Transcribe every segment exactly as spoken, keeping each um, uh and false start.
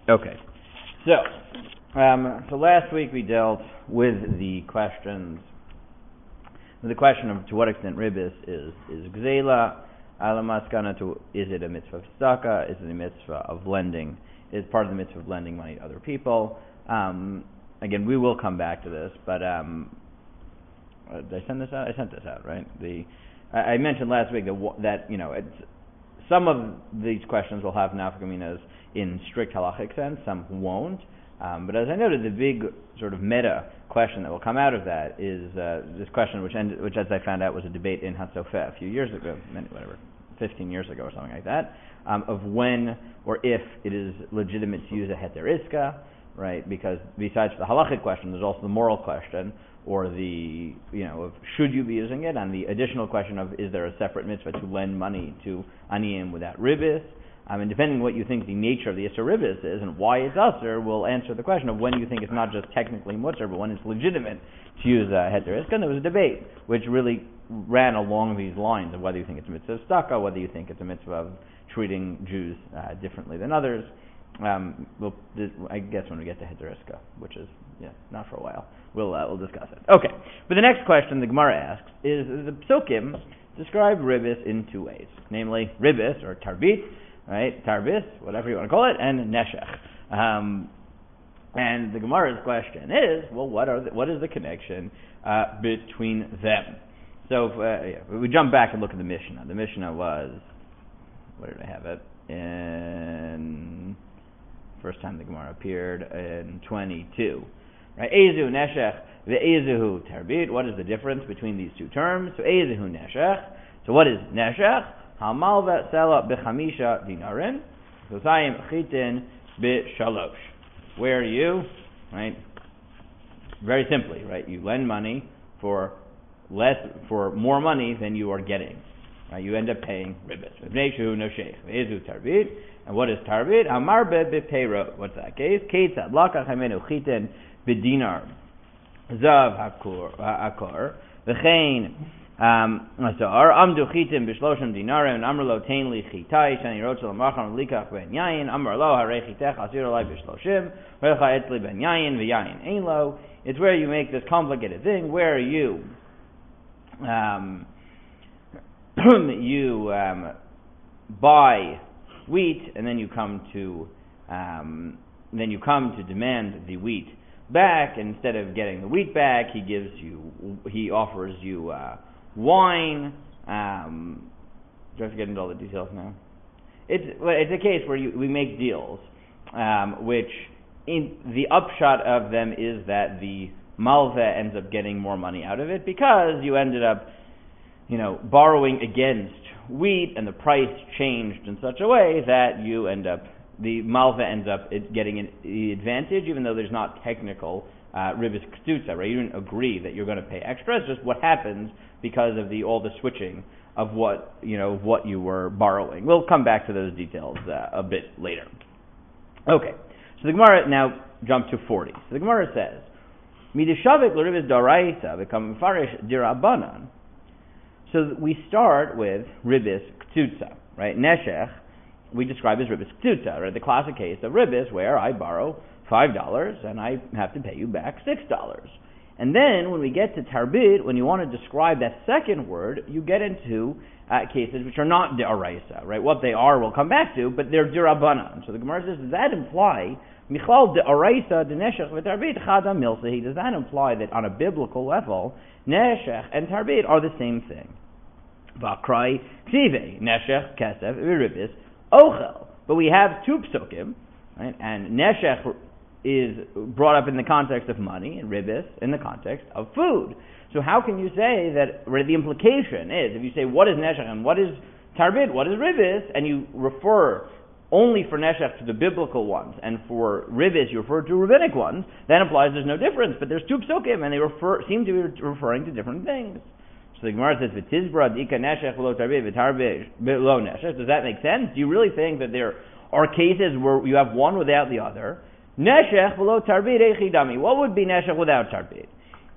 Okay, so um, so last week we dealt with the questions, with the question of to what extent ribis is is gzela, alamaskana, to is it a mitzvah of tzedakah, is it a mitzvah of lending, is part of the mitzvah of lending money to other people. Um, again, we will come back to this, but um, uh, did I send this out? I sent this out, right? The I, I mentioned last week that that you know it's, some of these questions will have nafkaminas in strict halachic sense, some won't. Um, but as I noted, the big sort of meta question that will come out of that is uh, this question, which, ended, which as I found out was a debate in Hatzofeh a few years ago, whatever, fifteen years ago or something like that, um, of when or if it is legitimate to use a heter iska, right? Because besides the halachic question, there's also the moral question, or the, you know, of should you be using it, and the additional question of is there a separate mitzvah to lend money to aniyim without ribis. Um, and depending on what you think the nature of the Isser Ribis is and why it's Usser will answer the question of when you think it's not just technically Mutzer, but when it's legitimate to use uh, Heter Iska. And there was a debate which really ran along these lines of whether you think it's a mitzvah of Staka, whether you think it's a mitzvah of treating Jews uh, differently than others. Um, we'll, this, I guess when we get to Heter Iska, which is yeah, not for a while, we'll uh, we'll discuss it. Okay, but the next question the Gemara asks is the Psukim describe Ribis in two ways, namely Ribis or Tarbit, right, tarbis, whatever you want to call it, and neshech. Um, and the Gemara's question is, well, what are the, what is the connection uh, between them? So if, uh, yeah, we jump back and look at the Mishnah. The Mishnah was, where did I have it? In first time the Gemara appeared in twenty-two. Right, ezu neshech ve'ezuhu tarbit. What is the difference between these two terms? So ezuhu neshech. So what is neshech? Hamalva sela b'chamisha dinarin, zosayim chitin b'shalosh. Where are you? Right. Very simply, right. You lend money for less, for more money than you are getting. Right. You end up paying ribis. V'neishu no sheikh. V'ezu tarbit. And what is tarbit? Hamarbe b'peiro. What's that case? Ketzad lakach hamenu chitin b'dinar zav hakor hakor v'chein. Um, so our amdu chitim b'shloshim dinarim amrlo tain li chitai shani rotzal macham likach ben yayin amrlo harei chitech asir olai b'shloshim v'lecha etzli ben yayin v'yayin ein lo. It's where you make this complicated thing where you um, you um, buy wheat and then you come to um, then you come to demand the wheat back. And instead of getting the wheat back, he gives you he offers you uh, wine. Um, do I have to get into all the details now? It's it's a case where you, we make deals, um, which in the upshot of them is that the malveh ends up getting more money out of it because you ended up, you know, borrowing against wheat, and the price changed in such a way that you end up the malveh ends up getting an the advantage, even though there's not technical uh, ribis ktutza, right? You didn't agree that you're going to pay extra. It's just what happens because of the all the switching of what you know what you were borrowing. We'll come back to those details uh, a bit later. Okay, so the Gemara now jump to forty. So the Gemara says, "Midishavik l'ribis daraisa become farish dirabanan." So we start with ribis ktutza, right? Neshech we describe as ribis ktutza, right? The classic case of ribis where I borrow five dollars and I have to pay you back six dollars. And then when we get to tarbit, when you want to describe that second word, you get into uh, cases which are not de'araisa, right? What they are we'll come back to, but they're dirabanan. So the Gemara says, does that imply michlal de'araisa deneshech v'tarbit chada milsahi? Does that imply that on a biblical level, neshech and tarbit are the same thing? V'akrai ksive neshech kesef v'ribis ochel. But we have two psukim, right? And neshech is brought up in the context of money, and ribis in the context of food. So how can you say that, the implication is, if you say what is neshech and what is tarbit, what is ribis, and you refer only for neshech to the biblical ones, and for ribis you refer to rabbinic ones, that implies there's no difference. But there's two psukim, and they refer, seem to be referring to different things. So the Gemara says, "V'tizbra dika neshech v'lo tarbit v'tarbit v'lo neshech." Does that make sense? Do you really think that there are cases where you have one without the other? Neshech v'lo tarbit echidami. What would be neshech without tarbit?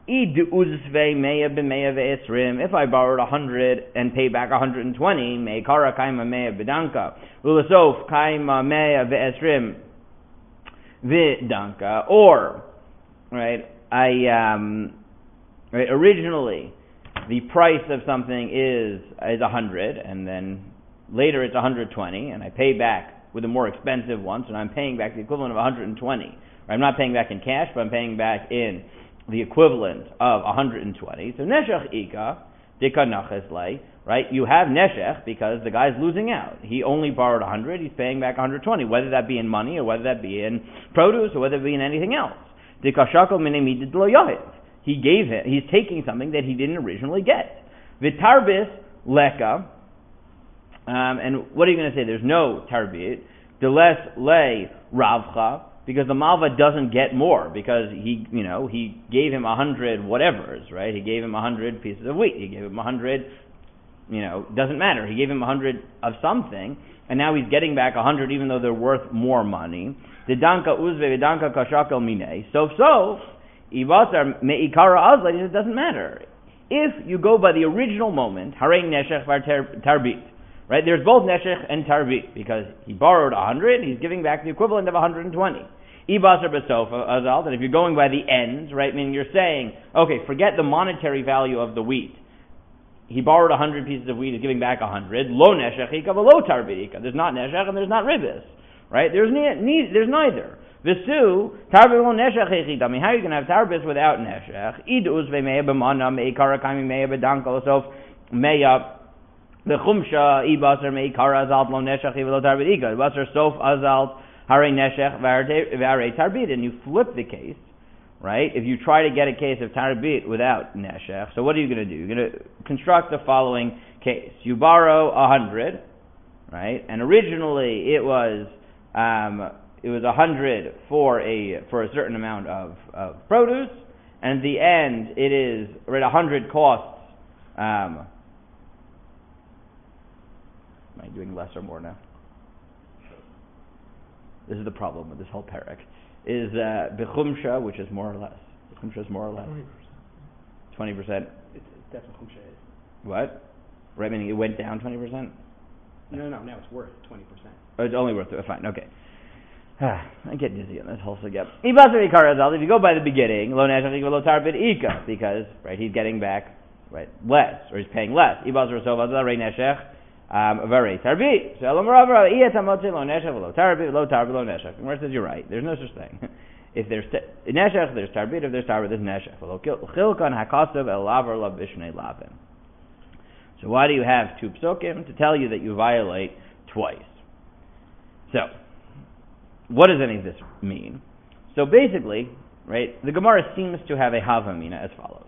If I borrowed a hundred and pay back a hundred and twenty, meikara kaima mea bedanka, ulasof kaima mea ve'esrim v'danka, or, right, I, um, right, originally, the price of something is, is one hundred, and then later it's one hundred twenty, and I pay back with a more expensive one, so now I'm paying back the equivalent of one hundred twenty. Right? I'm not paying back in cash, but I'm paying back in the equivalent of one hundred twenty. So neshech ika, dika naches lei, right? You have neshech because the guy's losing out. He only borrowed one hundred, he's paying back one hundred twenty, whether that be in money or whether that be in produce or whether it be in anything else. Dika shakol minei midid lo yahiv. He gave it, he's taking something that he didn't originally get. V'tarbis leka, Um, and what are you going to say? There's no tarbit. The less lay ravcha, because the malva doesn't get more, because he, you know, he gave him a hundred whatevers, right? He gave him a hundred pieces of wheat. He gave him a hundred, you know, doesn't matter. He gave him a hundred of something, and now he's getting back a hundred, even though they're worth more money. The danka uzve, the danka kashakel mine. So so, ibasar meikara azla. It doesn't matter if you go by the original moment. Harei neshech var tarbit. Right, there's both neshech and tarbit, because he borrowed a hundred, he's giving back the equivalent of one hundred twenty. Ibasar besofa azal, that if you're going by the ends, right, meaning you're saying, okay, forget the monetary value of the wheat. He borrowed a hundred pieces of wheat, he's giving back a hundred. Lo neshech ika, lo tarbit ika. There's not neshech and there's not ribis. Right, there's ne- ne- there's neither. Visu tarbit lo neshech ika. I mean, how are you going to have tarbis without neshech? Iduz ve'meya b'mana me'ikara kami meya b'dankal sof meya. The chumsha ibasar meikara azalt lo neshech v'lo tarbit ika. Ibasar sof azalt harei neshech v'harei tarbit. And you flip the case, right? If you try to get a case of tarbit without neshech, so what are you going to do? You're going to construct the following case. You borrow a hundred, right? And originally it was um, it was a hundred for a for a certain amount of, of produce, and at the end it is right a hundred costs. Um, Am I doing less or more now? This is the problem with this whole parak. Is bechumsha, uh, which is more or less. Bechumsha is more or less. Twenty percent. That's what chumsha is. What? Right, meaning it went down twenty percent. No, no, no. Now it's worth twenty percent. Oh, it's only worth it. Fine. Okay. I get dizzy on this whole sugya. If you go by the beginning, lo neshech lo tarbit ika, because right, he's getting back right less, or he's paying less. Ibazar so vazal rei neshech. Um, very tarbit. So Elam Rava Iyatamotzi lo neshech lo tarbit lo tarbit lo neshech. The Gemara says you're right. There's no such thing. If there's t- neshech, there's tarbit. If there's tarbit, there's neshech. Chilkan hakasav el laver la b'shnei lavim. So why do you have two psukim to tell you that you violate twice? So, what does any of this mean? So basically, right, the Gemara seems to have a havamina as follows.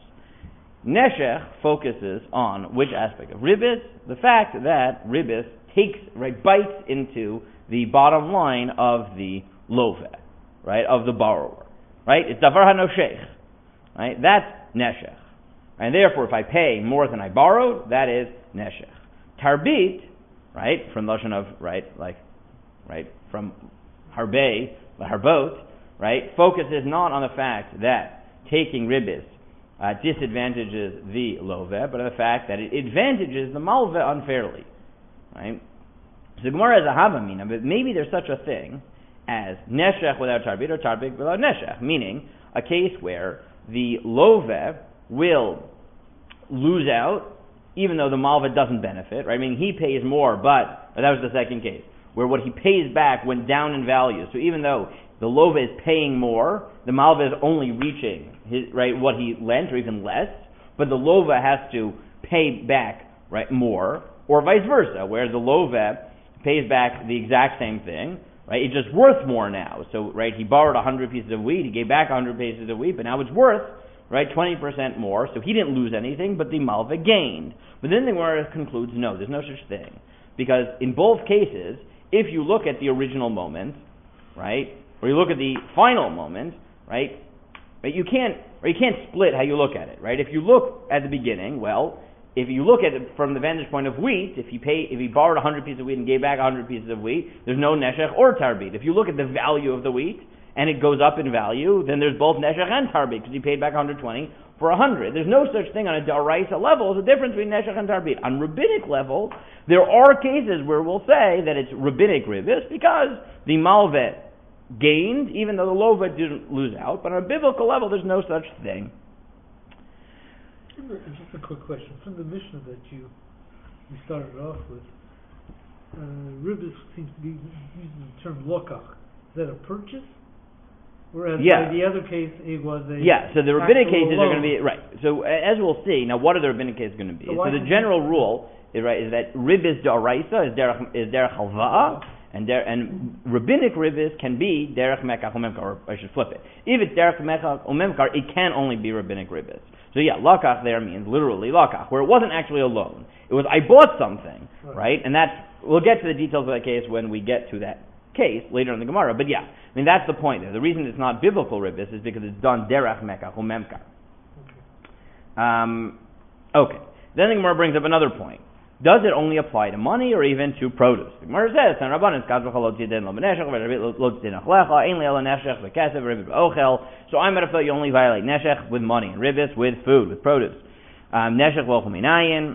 Neshech focuses on which aspect of ribis? The fact that ribis takes, right, bites into the bottom line of the loveh, right, of the borrower, right? It's davar hanoshech, right? That's neshech, and therefore, if I pay more than I borrowed, that is neshech. Tarbit, right, from lashon of right, like, right, from harbei, harbot, right, focuses not on the fact that taking ribis Uh, disadvantages the loveh, but the fact that it advantages the malveh unfairly, right? So Gemara has a havamina, but maybe there's such a thing as neshech without tarbit or tarbit without neshech, meaning a case where the loveh will lose out even though the malveh doesn't benefit, right? I mean, he pays more, but that was the second case where what he pays back went down in value. So even though the loveh is paying more, the malveh is only reaching his, right, what he lent, or even less, but the loveh has to pay back, right, more, or vice versa, where the loveh pays back the exact same thing, right? It's just worth more now. So, right, he borrowed one hundred pieces of wheat, he gave back one hundred pieces of wheat, but now it's worth, right, twenty percent more, so he didn't lose anything, but the malveh gained. But then the Gemara concludes, no, there's no such thing. Because in both cases, if you look at the original moment, right, or you look at the final moment, right, right, you can't, or you can't split how you look at it, right? If you look at the beginning, well, if you look at it from the vantage point of wheat, if he pay, if he borrowed one hundred pieces of wheat and gave back one hundred pieces of wheat, there's no neshech or tarbit. If you look at the value of the wheat and it goes up in value, then there's both neshech and tarbit because he paid back one hundred twenty for one hundred. There's no such thing on a daraisa level as a difference between neshech and tarbit. On rabbinic level, there are cases where we'll say that it's rabbinic ribis because the malveh gained, even though the lova didn't lose out. But on a biblical level, there's no such thing. Just a quick question. From the Mishnah that you you started off with, uh, Ribis seems to be using the term lokach. Is that a purchase? Whereas yeah. in the other case, it was a yeah. So the rabbinic cases loan. are going to be right. So as we'll see, now what are the rabbinic cases going to be? So, so the general rule is right is that ribis d'oraisa is derech is derech halva'a, and der, and rabbinic ribis can be derech mekach umemkar. Or I should flip it. If it's derech mekach umemkar, it can only be rabbinic ribis. So yeah, lakach there means literally lakach, where it wasn't actually a loan. It was I bought something, right? right? And that's we'll get to the details of that case when we get to that case later in the Gemara. But yeah, I mean that's the point there. The reason it's not biblical ribis is because it's done derech mekach umemkar. Okay. Um, okay. Then the Gemara brings up another point. Does it only apply to money or even to produce? The Gemara says, so I'm going to feel you only violate neshech with money, and ribis with food, with produce. Neshech v'ochel minayin,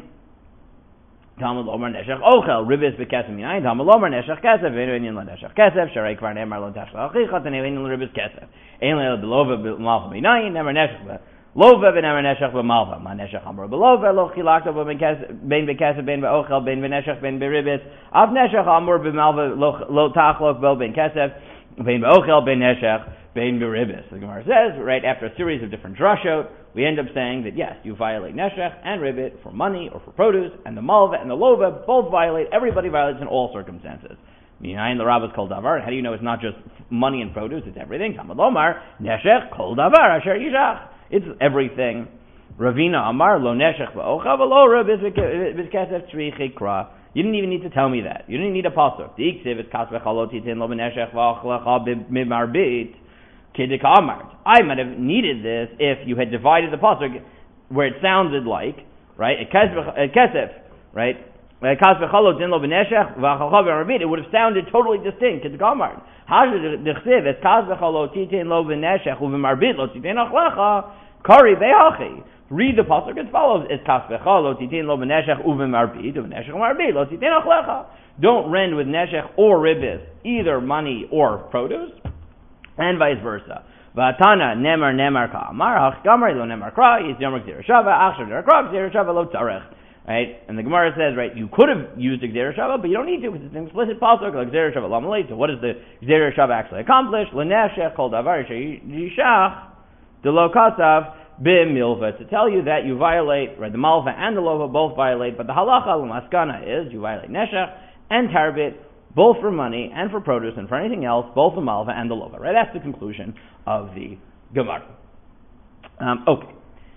Talmud lomer neshech ochel, ribis b'kesef minayin, Talmud lomer neshech kesef, ve'enu enyin la neshech kesef, sharei kvar ne'emar lo tashla achicha, tenei enyin la ribis kesef. Ein le'el b'lova b'malcha minayin, ne'emar neshech Lova v'nemer neshech v'malva. Ma neshech amor b'lova lo chilakta ben b'kesef ben b'ochel ben b'neshech ben b'ribis. Av neshech amor b'malva lo tachlok bo ben kesef ben b'ochel ben neshech ben b'ribis. The Gemara says, right after a series of different drashot, we end up saying that yes, you violate neshech and ribit for money or for produce, and the malva and the lova both violate. Everybody violates in all circumstances. Minayin the rabbis kol davar. How do you know it's not just money and produce? It's everything. Talmud lomar neshech kol davar asher yishach. It's everything. Ravina Amar lo neshech v'ocha v'lo ribis b'kesef tzrichi kra. You didn't even need to tell me that. You didn't need a pasuk. The iksiv is kas v'chalot titin lo b'neshech v'ochlecha b'marbit kidik amart. I might have needed this if you had divided the pasuk where it sounded like, right, a kesef, right, kas v'chalot titin lo b'neshech v'ochlecha b'marbit. It would have sounded totally distinct. Kidik amart. Hashad d'chsiv es kas v'chalot titin lo b'neshech u'b'marbit lo titin ochlecha kari be'achi. Read the pasuk as follows: es kas v'chalot titin lo b'neshech u'b'marbit u'b'neshech u'marbit lo titin ochlecha. Don't rend with neshech or ribis, either money or produce, and vice versa. V'atana nemar nemar ka'amar hach gamar lo nemar kra is yomer gzera shava achshav nemar kra gzera shava lo tzarech. Right, and the Gemara says, right, you could have used a Gzera Shava, but you don't need to because it's an explicit pasuk like Gzera Shava Lamalei. So what does the Gzera Shava actually accomplish? L'neshech kol davar yishach delo kasav b'milva, to tell you that you violate, right, the malva and the lova both violate, but the halacha l'maskana is you violate neshech and tarbit both for money and for produce and for anything else, both the malva and the lova. Right, that's the conclusion of the Gemara. Um, okay,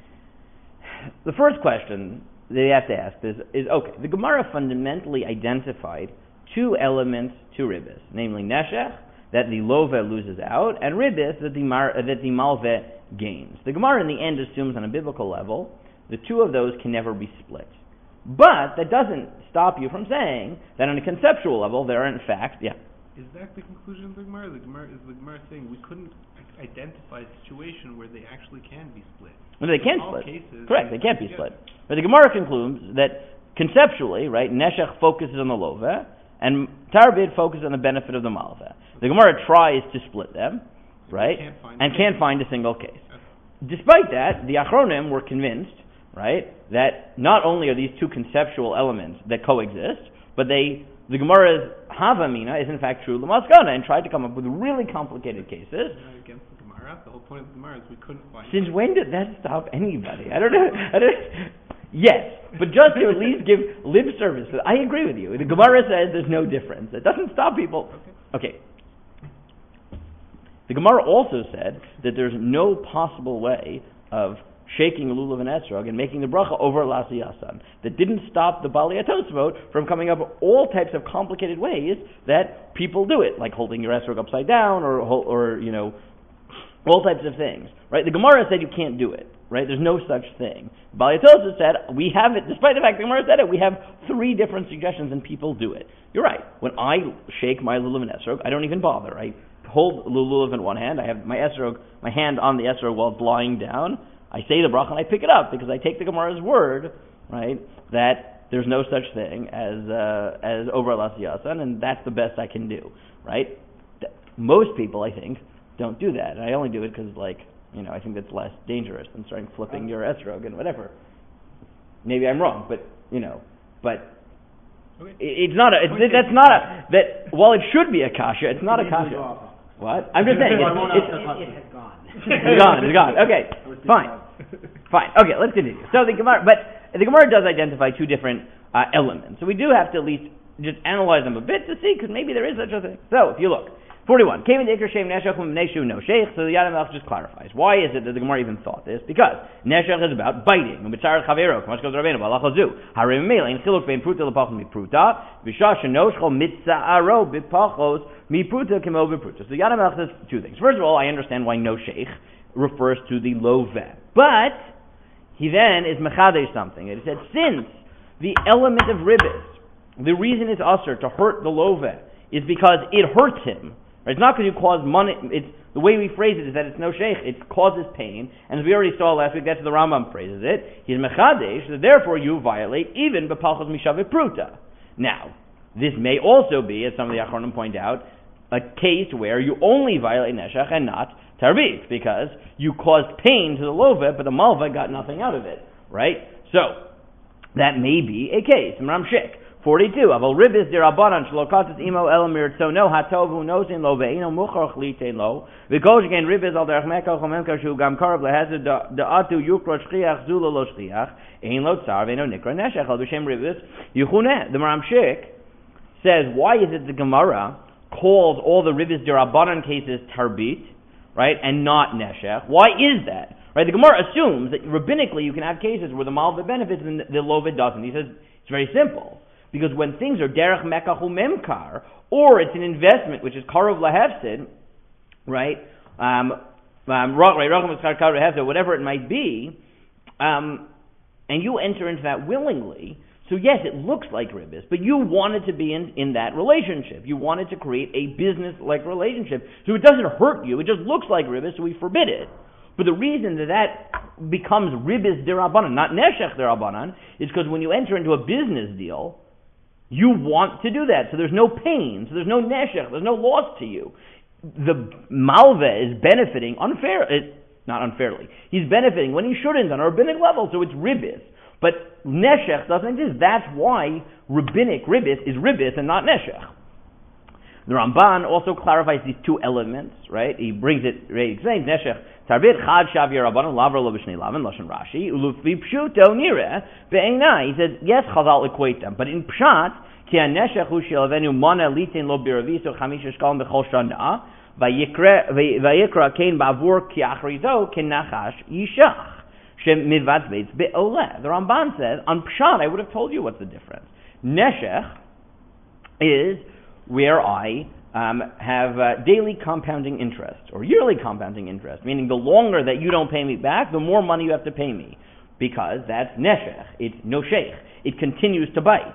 the first question they have to ask is, is, okay, the Gemara fundamentally identified two elements to ribis, namely neshech, that the lova loses out, and ribis, that the, mar, that the malve gains. The Gemara in the end assumes on a biblical level, the two of those can never be split. But that doesn't stop you from saying that on a conceptual level, there are in fact, yeah. Is that the conclusion of the Gemara? The Gemara is the Gemara saying we couldn't identify a situation where they actually can be split. Well, they can't in all split. Cases, Correct, they can't be split. But the Gemara concludes that conceptually, right, neshech focuses on the lova, and tarbid focuses on the benefit of the malva. The Gemara tries to split them, right, can't and can't find a single case. Okay. Despite that, the Achronim were convinced, right, that not only are these two conceptual elements that coexist, but they, the Gemara's Havamina is in fact true Lamaskana, and tried to come up with really complicated cases. Against the Gemara, the whole point of the Gemara is we couldn't find. Since when did that stop anybody? I don't know. I don't, yes, but just to at least give lip service. I agree with you. The Gemara says there's no difference. It doesn't stop people. Okay. okay. The Gemara also said that there's no possible way of shaking a lulav and esrog and making the bracha over lasi yasan. That didn't stop the Bali Atosvot from coming up with all types of complicated ways that people do it, like holding your esrog upside down, or or you know, all types of things. Right? The Gemara said you can't do it. Right? There's no such thing. Bali Atosvot said we have it, despite the fact the Gemara said it. We have three different suggestions and people do it. You're right. When I shake my lulav and esrog, I don't even bother. I hold lulav in one hand. I have my esrog, my hand on the esrog while it's lying down. I say the bracha and I pick it up because I take the Gemara's word, right, that there's no such thing as uh, as over lasi yasan, and that's the best I can do, right? most people, I think, don't do that. And I only do it because, like, you know, I think that's less dangerous than starting flipping your esrog and whatever. Maybe I'm wrong, but, you know, but Okay. it's not a, it's, that's not a, that, while it should be a kasha, it's not a kasha. What? I'm just saying, it's, it's, It has gone. it's gone, it's gone. Okay, fine. Fine. Okay, let's continue. So the Gemara, but the Gemara does identify two different uh, elements. So we do have to at least just analyze them a bit to see, because maybe there is such a thing. So if you look, forty-one, came in the Ikr Shem Neshach Neshu no Sheikh. So the Yad HaMelech just clarifies. Why is it that the Gemara even thought this? Because Neshach is about biting. And B'tzar Chavero, Kamash Koz Rabbeinu, Balachazu. Harim Mele, in Chiluk Bein Pruta Lepachos Mipruta, V'shah Shenoshcho Mitza'aro B'pachos Mipruta Kemo B'pruta. So the Yad HaMelech says two things. First of all, I understand why no Sheikh refers to the Loveh. But he then is Mechadesh something. And he said, since the element of ribbis, the reason it's usher to hurt the Loveh is because it hurts him. It's not because you cause money. It's the way we phrase it is that it's no sheikh. It causes pain, and as we already saw last week, that's how the Rambam phrases it. He's mechadesh, so therefore you violate even bepalchos mishaveh pruta. Now, this may also be, as some of the Achronim point out, a case where you only violate neshach and not tarbit, because you caused pain to the loveh, but the malva got nothing out of it, right? So that may be a case. Ram Shik. forty-two. Aval ribis dirabanan shlokatis imo elamir tzono hatovu nosin lo ve'ino muchach litein lo v'kosh again ribis al derech mekach omemka shu gam karav lehezed da'atu yukro shchiach zula lo shchiach ein lo tzar ve'ino nikra neshech al b'shem ribis yuchuneh. The Maram Shik says, why is it the Gemara calls all the ribis dirabanan cases tarbit, right, and not neshech? Why is that? Right, the Gemara assumes that rabbinically you can have cases where the malva benefits and the lovid doesn't. He says it's very simple. Because when things are derech mekach memkar, or it's an investment which is karov lahefsid, right, um, um, whatever it might be, um, and you enter into that willingly, so yes, it looks like ribbis, but you wanted to be in, in that relationship. You wanted to create a business-like relationship. So it doesn't hurt you, it just looks like ribbis, so we forbid it. But the reason that that becomes ribis derabanan, not neshech derabanan, is because when you enter into a business deal, you want to do that, so there's no pain, so there's no neshech, there's no loss to you. The malva is benefiting unfair, it, not unfairly. He's benefiting when he shouldn't on a rabbinic level, so it's ribbis. But neshech doesn't exist. That's why rabbinic ribbis is ribbis and not neshech. The Ramban also clarifies these two elements, right? He brings it, right, he explains neshech. Tarbit chad shav yerabanan lavra lo b'shnei lavin lashon Rashi ulufi pshuto nireh ve'enai. He says yes, Chazal equate them, but in pshat ki haneshech hu shelavenu mana litin lo biraviso chamisha shkalim b'chol shana vayikra vayikra kein ba'avur ki achrizo ken nachash yishach shem midvat beitz be'oleh. The Ramban says on pshat I would have told you what's the difference. Neshech is where I Um, have uh, daily compounding interest or yearly compounding interest, meaning the longer that you don't pay me back, the more money you have to pay me, because that's neshech. It's no sheikh. It continues to bite.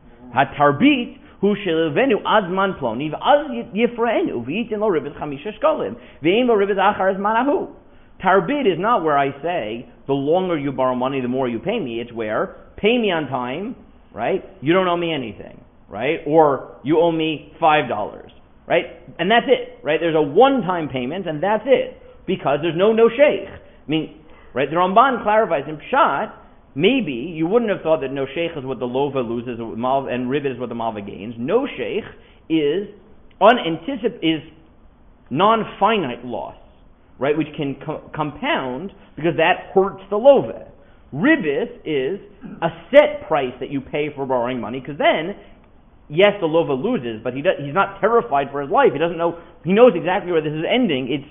Hatarbit hu shelevenu azman ploni v'az yifreenu v'yitin lo ribis chamisha shkolim v'ein lo ribis achar manahu. Tarbit is not where I say the longer you borrow money, the more you pay me. It's where pay me on time, right? You don't owe me anything, right? Or you owe me five dollars. Right? And that's it, right? There's a one-time payment, and that's it, because there's no no sheikh. I mean, right? The Ramban clarifies in Pshat, maybe you wouldn't have thought that no sheikh is what the lova loses and ribit is what the malva gains. No sheikh is unanticip- is non-finite loss, right? Which can co- compound because that hurts the lova. Ribis is a set price that you pay for borrowing money, because then yes, the lova loses, but he does, he's not terrified for his life. He doesn't know. He knows exactly where this is ending. It's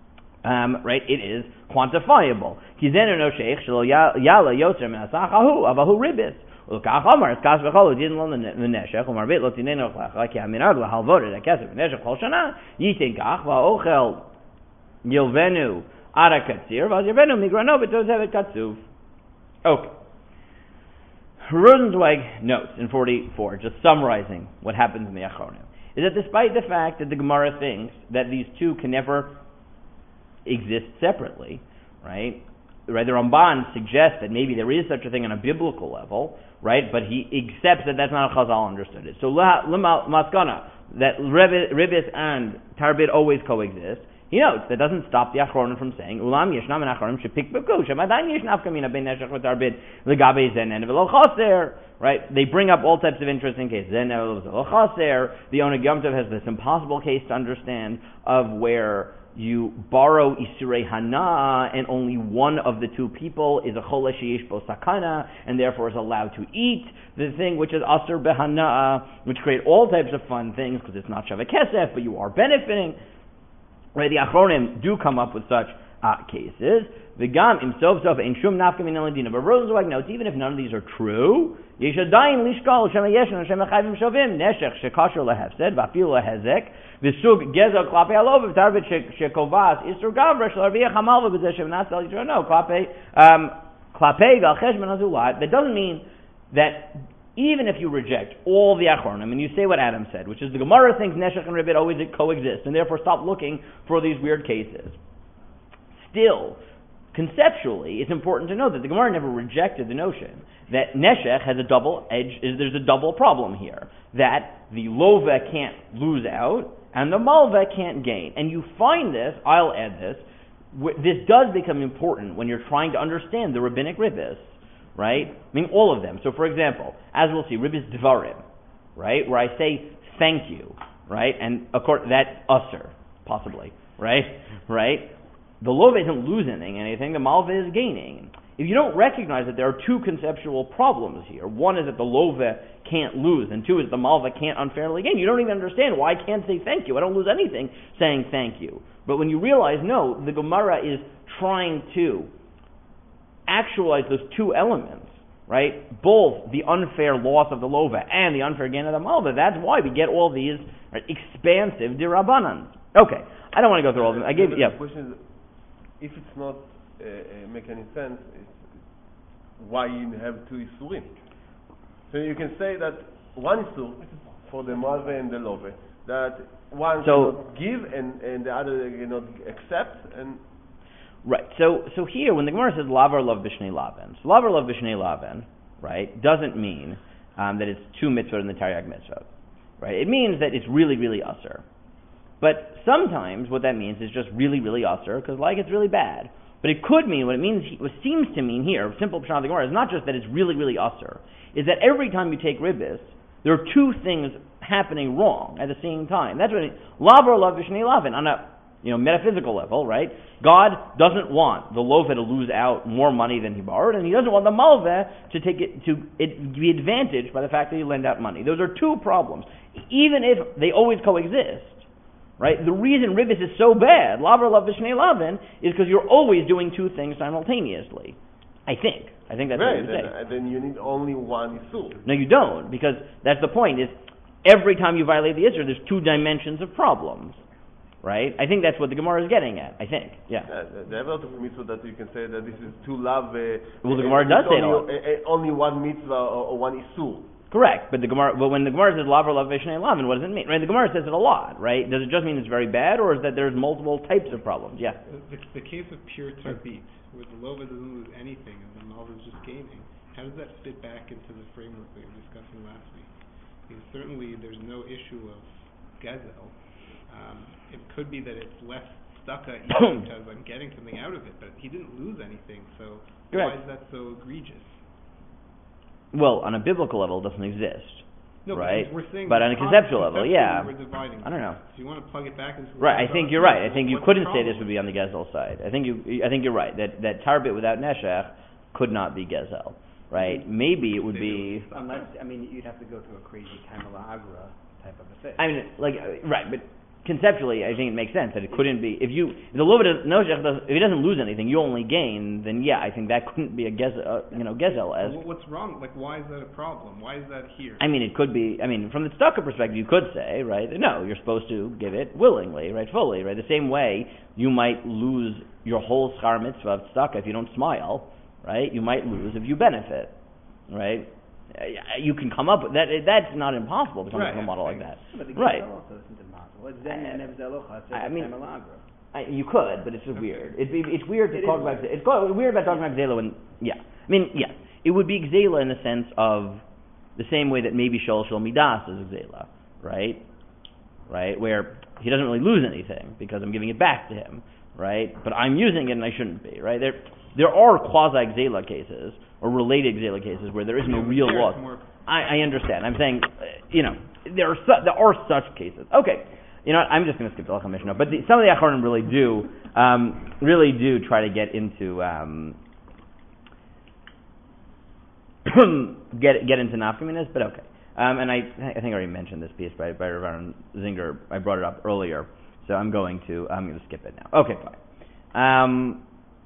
um, right. It is quantifiable. Kizenu no sheikh shelo yala yoser menasachahu avahu ribis. Ulkach amar eskas v'chol didn't learn the neshech umar bit lo tinenu chlach ki aminag lahalvodet akesef neshech kol shana yitin kach va'ochel yilvenu ara katzir v'az yilvenu migrano b'tozevet katzuv. Okay. Rosenzweig notes in forty-four, just summarizing what happens in the Achronim, is that despite the fact that the Gemara thinks that these two can never exist separately, right? Right, the Ramban suggests that maybe there is such a thing on a biblical level, right? But he accepts that that's not how Chazal understood it. So, maskana, that Ribis, Ribis and Tarbid always coexist, he notes that doesn't stop the Achronim from saying Ulam Yeshnam and Achronim shepik b'kush Amadan Yeshnaf Kamina Ben Neshech v'Tarbid Legabe Zen and V'lo Chaser. Right? They bring up all types of interesting cases. Zen and V'lo Chaser. The Oneg Yom Tov has this impossible case to understand of where you borrow Isurei Hana and only one of the two people is a Chola Sheyesh Bo Sakana and therefore is allowed to eat the thing which is Asur Behana, which create all types of fun things because it's not Shaveh Kesef, but you are benefiting. Right, the Achronim do come up with such uh, cases. V'gam im sof sof ein shum nafka min eladina. But Rosenzweig notes, even if none of these are true, yesh adayin lishkol shema yeshen shema chayvim shovim neshech shekasher lehefsed v'afilu lehezek v'sug gezel klape alov v'tarbit shekovas isur gavra shel arviyah hamalva b'zeh shemnas el yisrael. No, klape um, klape gal cheshbon azulat. That doesn't mean that even if you reject all the Achronim and you say what Adam said, which is the Gemara thinks Neshech and Ribit always coexist, and therefore stop looking for these weird cases. Still, conceptually, it's important to know that the Gemara never rejected the notion that Neshech has a double edge, is there's a double problem here, that the Lova can't lose out, and the Malva can't gain. And you find this, I'll add this, this does become important when you're trying to understand the Rabbinic Ribis. Right? I mean, all of them. So, for example, as we'll see, Ribis Dvarim, right? Where I say thank you, right? And of course, that's usher, possibly, right? Right? The Lova isn't losing anything, the Malva is gaining. If you don't recognize that there are two conceptual problems here, one is that the Lova can't lose, and two is the Malva can't unfairly gain, you don't even understand why I can't say thank you. I don't lose anything saying thank you. But when you realize, no, the Gemara is trying to actualize those two elements, right? Both the unfair loss of the Lova and the unfair gain of the Malva. That's why we get all these right, expansive dirabbanans. Okay, I don't want to go through all of them. I gave, yeah. The question is, if it's not uh, uh, make any sense, it's why you have two isurim? So you can say that one isur for the Malva and the Lova, that one so, cannot give and, and the other cannot accept, and right. So so here, when the Gemara says lavar love b'shnei lavan, so lavar love b'shnei lavan, right, doesn't mean um, that it's two mitzvot in the Taryag mitzvah, right? It means that it's really, really usher. But sometimes what that means is just really, really usher, because like it's really bad. But it could mean, what it means, what seems to mean here, simple pshat of the Gemara, is not just that it's really, really usher, is that every time you take ribis, there are two things happening wrong at the same time. That's what it, lavar love b'shnei lavan, on a you know, metaphysical level, right? God doesn't want the Lova to lose out more money than he borrowed, and he doesn't want the Malva to take it to it, be advantaged by the fact that he lend out money. Those are two problems. Even if they always coexist, right? The reason Ribis is so bad, Lavar Lav B'Shnei Lavin, is because you're always doing two things simultaneously. I think. I think that's right, what you then, say. uh, then you need only one isur. No, you don't, because that's the point, is every time you violate the Isra, there's two dimensions of problems. Right? I think that's what the Gemara is getting at. I think, yeah. Uh, there are a lot of mitzvah that you can say that this is two love. Uh, well, the Gemara does say only, it. Uh, uh, only one mitzvah or, or one isur. Correct, but the Gemara, but when the Gemara says lavar lav v'shnei lavin, what does it mean? Right? The Gemara says it a lot, right? Does it just mean it's very bad, or is that there's multiple types of problems? Yeah. The, the case of pure tarbit, where the Lova doesn't lose anything and the Malva is just gaining, how does that fit back into the framework that we were discussing last week? Because certainly there's no issue of gazel. Um, it could be that it's less stucca even because I'm getting something out of it, but he didn't lose anything, so Correct. why is that so egregious? Well, on a biblical level, it doesn't exist. No, right? But, we're saying but on a conceptual level, yeah. We're dividing. I don't know. So you want to plug it back into right? I think you're right. I think you What's couldn't the say this problem? would be on the Gezel side. I think you. I think you're right that that tarbit without neshech could not be Gezel. Right? Maybe it would be. Unless, I mean, you'd have to go through a crazy Kamala Agra type of a thing. I mean, like, uh, right, but conceptually, I think it makes sense that it couldn't be. If you, if the Lova does, Noshech does, if he doesn't lose anything, you only gain. Then yeah, I think that couldn't be a gezel, uh, you know, gezel as. Well, what's wrong? Like, why is that a problem? Why is that here? I mean, it could be. I mean, from the tzedakah perspective, you could say, right? No, you're supposed to give it willingly, right, fully, right. The same way you might lose your whole schar mitzvah of tzedakah if you don't smile, right? You might lose if you benefit, right? You can come up with that. That's not impossible to come right, up with a model right. like that, But the right? also isn't impossible. It's Zen and Nevzelocha, so I it's mean, Kamala Agra. I, you could, but it's just weird. It'd be, it's weird to It talk is about. weird. It's called, weird about talking about Gzela when, yeah. I mean, yeah, it would be Gzela in the sense of the same way that maybe Shol Shol Midas is Gzela, right? right, where he doesn't really lose anything because I'm giving it back to him, right, but I'm using it and I shouldn't be, right? There there are quasi-gzela cases, or related gzela cases, where there is no real loss. I, I understand. I'm saying, uh, you know, there are su- there are such cases. Okay. You know what, I'm just going to skip the Halacha Mishnah, but the, some of the Achronim really do, um, really do try to get into, um, get get into nafkaminas, but okay. Um, and I, I think I already mentioned this piece by, by Rav Zinger. I brought it up earlier, so I'm going to, I'm going to skip it now. Okay, fine. Um,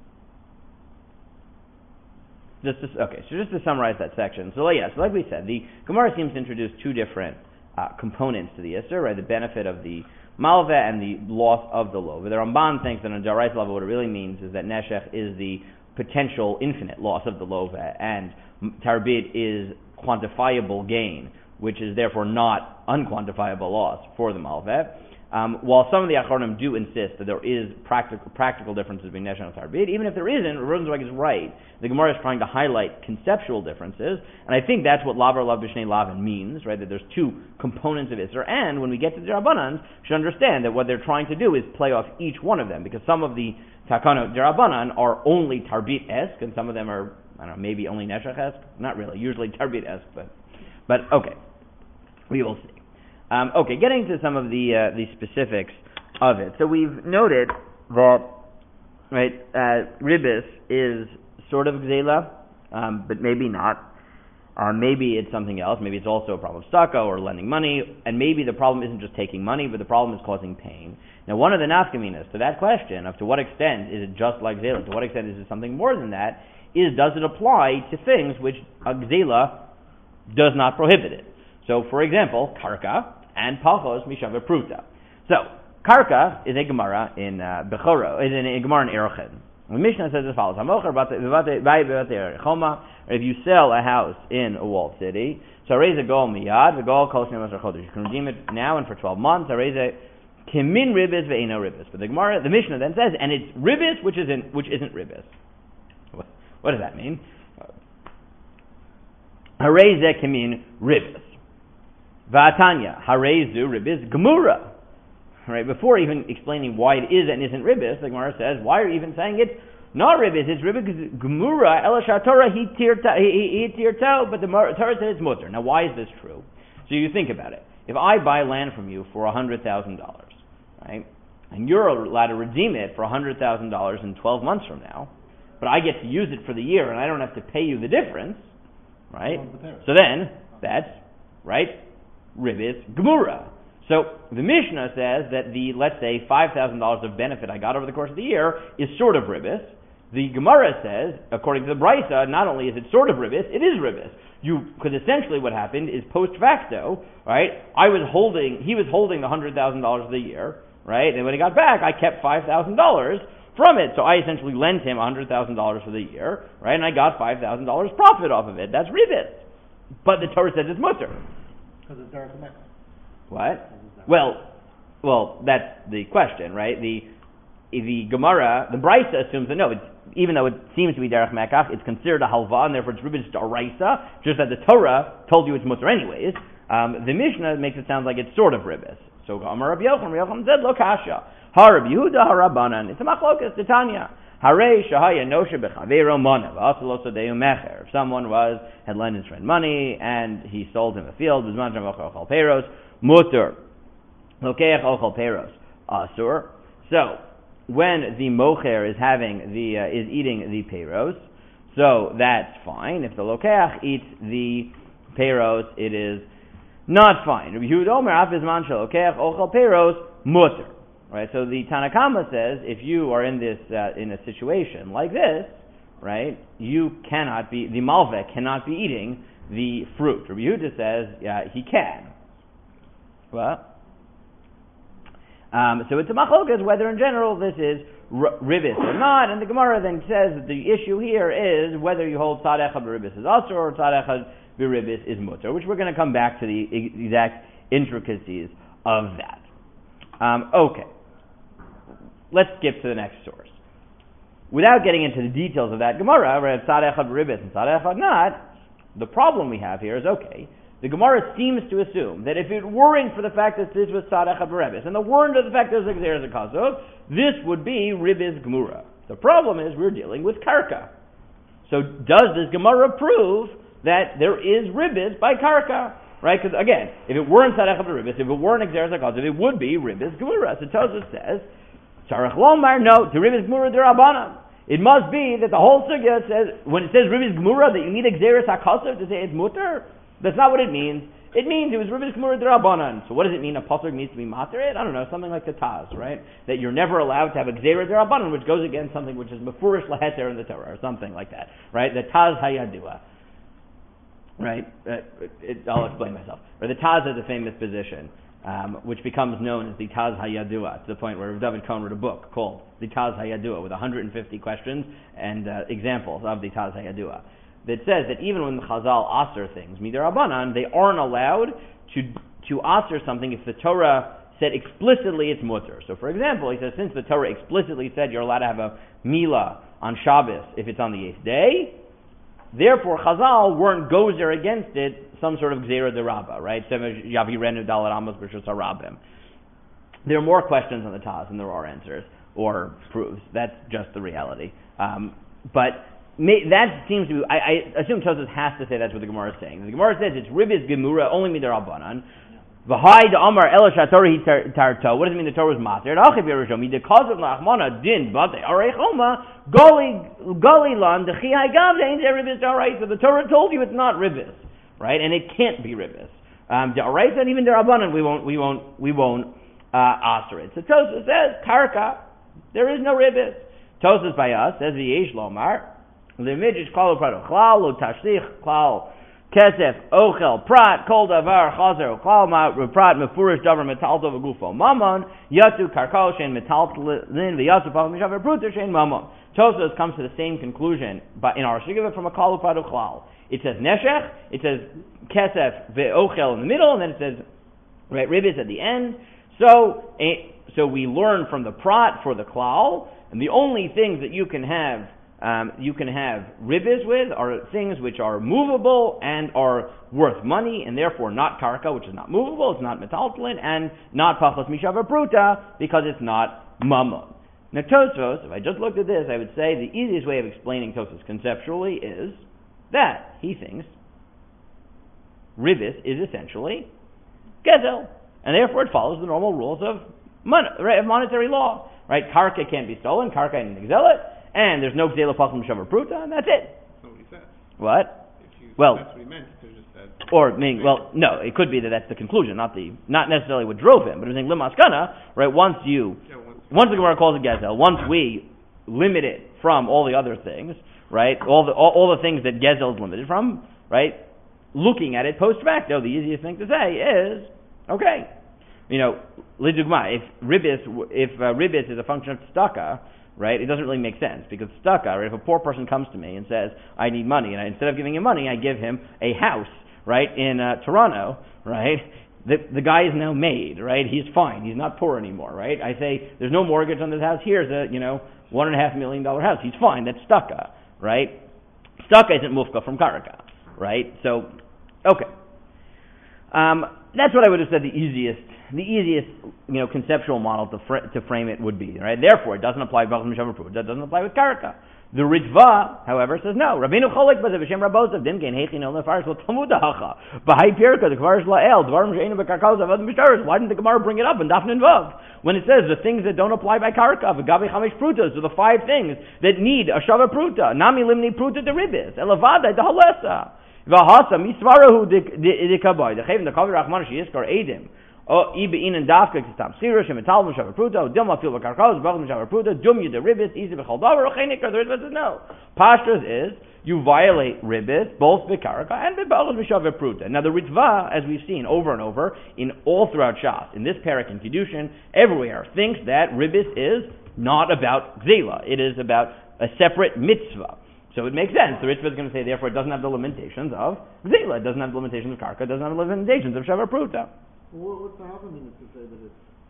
just to, okay, so just to summarize that section. So yeah, so like we said, the Gemara seems to introduce two different Uh, components to the Isser, right? The benefit of the Malveh and the loss of the Lova. The Ramban thinks that on a Daraisa level what it really means is that Neshech is the potential infinite loss of the Lova, and Tarbit is quantifiable gain, which is therefore not unquantifiable loss for the Malveh. Um, while some of the Achronim do insist that there is practical practical differences between Neshech and Tarbit, even if there isn't, Rosenzweig is right. The Gemara is trying to highlight conceptual differences, and I think that's what Lavar Lav B'Shnei Lavin means, right? That there's two components of Isser, and when we get to the Rabbanan, you should understand that what they're trying to do is play off each one of them, because some of the Takana Rabbanan are only Tarbit-esque, and some of them are, I don't know, maybe only Neshech-esque. Not really, usually Tarbit-esque, but, but okay, we will see. Um, okay, getting to some of the uh, the specifics of it. So we've noted that, right, uh, Ribis is sort of Gzela, um, but maybe not. Uh, maybe it's something else. Maybe it's also a problem of staka or lending money, and maybe the problem isn't just taking money, but the problem is causing pain. Now, one of the nafkaminas to that question of to what extent is it just like Gzela, to what extent is it something more than that, is does it apply to things which a Gzela does not prohibit it? So, for example, karka and palchos mishava pruta. So, karka is a Gemara in uh, Bechoro, is a Gemara in Erochin. The Mishnah says as follows: if you sell a house in a walled city, so raise a goal miyad, the goal calls him as a chodesh. You can redeem it now and for twelve months. I raise a kimin ribis ve'eno ribis. But the Gemara, the Mishnah then says, and it's ribis which isn't which isn't ribis. What, what does that mean? Harei kimin ribis. Va'atanya hareizu ribis gemura. Right, before even explaining why it is and isn't ribis, the Gemara says, why are you even saying it's not ribis? It's ribis gemura elasha Torah he tirto, but the Torah said it's mutter. Now, why is this true? So you think about it. If I buy land from you for a hundred thousand dollars, right, and you're allowed to redeem it for a hundred thousand dollars in twelve months from now, but I get to use it for the year and I don't have to pay you the difference, right? So then that's right. Ribis gemura. So the Mishnah says that the, let's say, five thousand dollars of benefit I got over the course of the year is sort of ribis. The Gemara says, according to the Brisa, not only is it sort of ribis, it is ribis. You, because essentially what happened is post facto, right? I was holding, he was holding the one hundred thousand dollars of the year, right? And when he got back, I kept five thousand dollars from it. So I essentially lent him one hundred thousand dollars for the year, right? And I got five thousand dollars profit off of it. That's ribis. But the Torah says it's mutter. Because it's Derek Mecca. What? Well, well, that's the question, right? The the Gemara, the Brisa assumes that no, it's, even though it seems to be derech mekach, it's considered a halva, and therefore it's ribis d'oraisa, just that the Torah told you it's mutter anyways. Um, the Mishnah makes it sound like it's sort of ribis. So Amar Rabbi Yochanan, Rabbi Yochanan said, lo kasha. Har Rabbi Yehuda, har Rabbanan. It's a machlokas, Titania. Harei shahaya noshe bechavero monav, asalo sodeu mecher. If someone was, had lent his friend money, and he sold him a field, bizman sham ochal peros, mutter. Lokeach ochal peros, asur. So, when the mocher is having the, uh, is eating the peros, so that's fine. If the lokeach eats the peros, it is not fine. Rabbi Yehuda Omer, af bizman shel lokeach ochal peros, mutter. Right, so the Tanakama says if you are in this uh, in a situation like this, right, you cannot be the malveh cannot be eating the fruit. Rabbi Yehuda says yeah, he can. Well, um, so it's a machlokas whether in general this is r- ribis or not, and the Gemara then says that the issue here is whether you hold tzad echad b'ribis is asur or tzad echad b'ribis is mutter, which we're going to come back to the exact intricacies of that. Um, okay. Let's skip to the next source. Without getting into the details of that Gemara, where it's tzad echad ribis and tzad echad not, the problem we have here is, okay, the Gemara seems to assume that if it weren't for the fact that this was Tzad Echad B'Rebis, and the weren't for the fact that it was Xeris Akazov, this would be Ribis Gemura. The problem is we're dealing with Karka. So does this Gemara prove that there is Ribis by Karka? Right? Because again, if it weren't Tzad Echad B'Rebis, if it weren't Xeris Akazov, it would be Ribis Gemura. So Tosfos says, Tzarech Lomar, no, to Ribis Gemura D'Rabbanan. It must be that the whole sugya says, when it says Ribis Gemura, that you need Xeris Akazov to say it's mutter. That's not what it means. It means it was Ribis Gemura D'Rabbanan. So what does it mean? A pasuk needs to be mater it? I don't know, something like the Taz, right? That you're never allowed to have a Xeris D'Rabbanan, which goes against something which is Mefurish Laheter in the Torah, or something like that, right? The Taz Hayadua, right? Uh, it, I'll explain myself. Or the Taz is a famous position, um, which becomes known as the Taz Hayadua, to the point where David Cohen wrote a book called the Taz Hayadua, with one hundred fifty questions and uh, examples of the Taz Hayadua, that says that even when the Chazal aser things, midirabanan, they aren't allowed to to aser something if the Torah said explicitly it's mutter. So for example, he says, since the Torah explicitly said you're allowed to have a milah on Shabbos if it's on the eighth day, therefore Chazal weren't gozer against it, some sort of gzera derabba, right? Yavirenu dalat amos b'shus harabim. There are more questions on the Taz than there are answers or proofs. That's just the reality. Um, but May, that seems to be, I, I assume Tosfos has to say that's what the Gemara is saying. The Gemara says it's Ribis Gemura only midirabanan. V'hai da'amar ela shatori tarto. What does it mean the Torah was mater? Achiv yerushomi dekazov la'achmana din bate arechoma goli goli lan dechi ha'gav de'in Ribis da'arais. So the Torah told you it's not Ribis, right? And it can't be Ribis. Um, da'arais and even da'rabanan we won't we won't we won't uh, aser it. So Tosfos says karka, there is no Ribis. Tosfos by us says v'yesh lomar. L'mijish klal u'prat uchlal lo tashlich klal kesef ochel prat kol davar chazer uchlal ma prat mefurish davar metalto v'gufo mamon yatu karkal shein metaltlin v'yatu pach mishaver bruter shein mamon. Tosfos comes to the same conclusion, but in our shigava from a klal u'prat uchlal. It says neshech, it says kesef ve'ochel in the middle, and then it says right ribis at the end. So so we learn from the prat for the klal, and the only things that you can have Um, you can have ribis with are things which are movable and are worth money, and therefore not karka, which is not movable, it's not metaltlin, and not pachos mishaver pruta, because it's not mammon. Now Tosfos, if I just looked at this, I would say the easiest way of explaining Tosfos conceptually is that he thinks ribis is essentially gezel, and therefore it follows the normal rules of, mon- of monetary law. Right? Karka can't be stolen, karka and gzel it, and there's no gzela pachos mishaver pruta, and that's it. That's not what he said. What? If you, well, that's what he meant. He just said. Or meaning, well, no, it could be that that's the conclusion, not the not necessarily what drove him, but it was saying limaskana, right? Once you, Yeah, once, once the Gemara calls it gezel, once we limit it from all the other things, right? All the all, all the things that gezel is limited from, right? Looking at it post facto, the easiest thing to say is okay. You know, lidugma, if ribis if uh, ribis is a function of tzedakah, right, it doesn't really make sense, because tzedakah, right, if a poor person comes to me and says, I need money, and I, instead of giving him money, I give him a house, right, in uh, Toronto, right, the, the guy is now made, right, he's fine, he's not poor anymore, right, I say, there's no mortgage on this house, here's a, you know, one and a half million dollar house, he's fine, that's tzedakah, right, tzedakah isn't mufka from karaka, right, so, okay, um, that's what I would have said the easiest The easiest, you know, conceptual model to fr- to frame it would be, right? Therefore, it doesn't apply to Mishaver Pruta. That doesn't apply with Karaka. The Ritva, however, says no. Rabbeinu Cholik b'Zev B'Shem Rabosav Dim Gein Heichino Lefaris L'Talmud Hacha B'Hai Pirka the Kvaris La'el Dvarim Sheinu B'Karkos Avad Misharis. Why didn't the Gemara bring it up in Daf Nun Vav when it says the things that don't apply by Karka V'Gavi Chamish Prutas are the five things that need a Shavar Pruta Nami Limni Pruta Deribis Elavada Dehalesa V'Hasa Misvarahu Dikaboy the Chavim the Kavi Rachman Sheyiskar Edim. Oh, ibein and dafka kistam sirish and metal mishaver pruta. Dum afil v'karkos b'chol mishaver pruta. Dum yud ribis easy b'chol davar. Ochenikar. The Ritva says no. Pashtus is you violate ribis both b'karka and b'chol mishaver pruta. Now the Ritva, as we've seen over and over in all throughout Shas, in this parak in Kiddushin, everywhere thinks that ribis is not about gzela. It is about a separate mitzvah. So it makes sense. The Ritva is going to say, therefore, it doesn't have the limitations of gzela. It doesn't have the limitations of karka. It doesn't have the limitations of shavar pruta. What, what's the happening to say that it's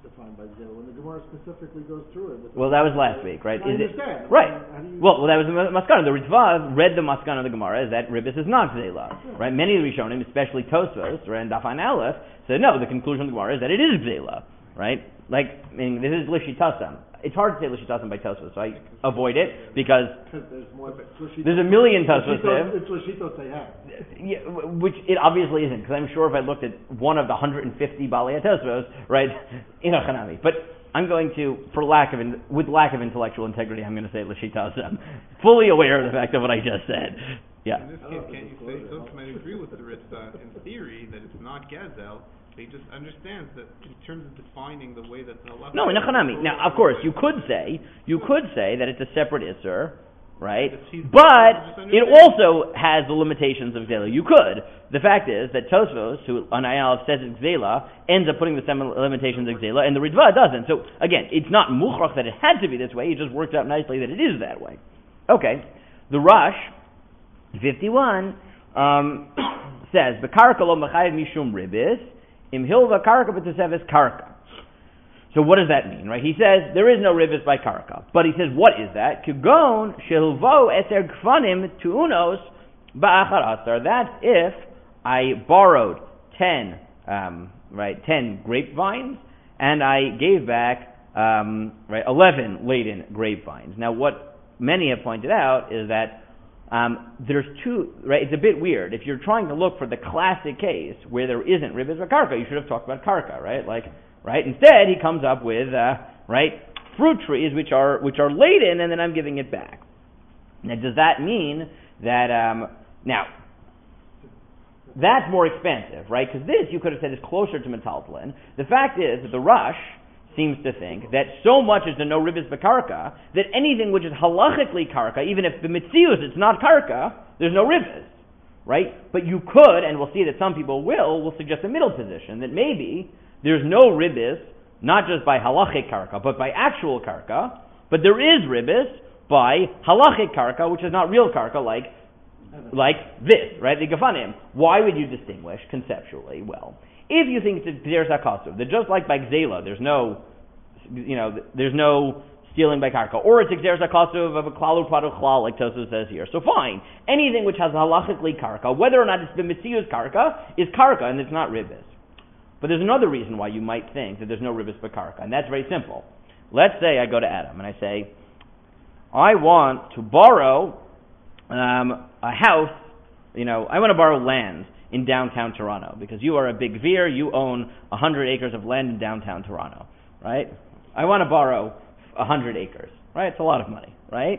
defined by Zil, when the Gemara specifically goes through it. With Well, that was last week, right? I Is understand. It, right. How do you- Well, well, that was the Maskana. The Ritva read the Maskana of the Gemara as that Ribbis is not Gzela, right? Many of the Rishonim, especially Tosfos, right, and Dafan Aleph, said no, the conclusion of the Gemara is that it is Gzela, right? Like, I mean, this is Lishitasam. It's hard to say Lishitasam by Tosfos, so I avoid it because there's more. there's a million Tosfos there. It's Lashitos they have. Yeah, which it obviously isn't, because I'm sure if I looked at one of the one hundred fifty Balei Tosfos, right, in a Chanami. But I'm going to, for lack of, in, with lack of intellectual integrity, I'm going to say Lashitasam, fully aware of the fact of what I just said. Yeah. In this case, can't you say, folks might agree with the Ritva in theory that it's not Gazel, they just understand that in terms of defining the way that the halacha... No, in a Chanami. Now, of course, you could say, you could say that it's a separate Isser, right? But it also has the limitations of Gzela. You could. The fact is that Tosfos, who on Ayalav says it's Gzela, ends up putting the same limitations of Gzela, and the Ritva doesn't. So, again, it's not Mukhrach that it had to be this way, it just works out nicely that it is that way. Okay. The Rush, fifty-one, um, says, B'karka lo mechayev mishum ribis, im hilva karka b'teseves karka. So what does that mean, right? He says there is no ribis by karka, but he says what is that? Kugon shehilvo eser gfanim tuunos ba'achar asar. That's if I borrowed ten, um, right, ten grapevines, and I gave back um, right eleven laden grapevines. Now, what many have pointed out is that um, there's two, right? It's a bit weird. If you're trying to look for the classic case where there isn't ribis by karka, you should have talked about karka, right? Like. Right. Instead, he comes up with uh, right fruit trees which are which are laden, and then I'm giving it back. Now, does that mean that um, now that's more expensive, right? Because this you could have said is closer to metaltalin. The fact is that the Rush seems to think that so much is the no ribis b'karka that anything which is halachically karka, even if the mitzius it's not karka, there's no ribis, right? But you could, and we'll see that some people will, will suggest a middle position that maybe. There's no ribis, not just by halachic karka, but by actual karka. But there is ribis by halachic karka, which is not real karka, like like this, right? The gefanim. Why would you distinguish conceptually? Well, if you think it's gzeres hakasuv, that just like by gzela, there's no, you know, there's no stealing by karka, or it's gzeres hakasuv of a klalu padu chlal, like Tosfos says here. So fine, anything which has halachically karka, whether or not it's the mitzius karka, is karka, and it's not ribis. But there's another reason why you might think that there's no ribis b'karka, and that's very simple. Let's say I go to Adam and I say, I want to borrow um, a house, you know, I want to borrow land in downtown Toronto, because you are a big veer, you own one hundred acres of land in downtown Toronto, right? I want to borrow one hundred acres, right? It's a lot of money, right?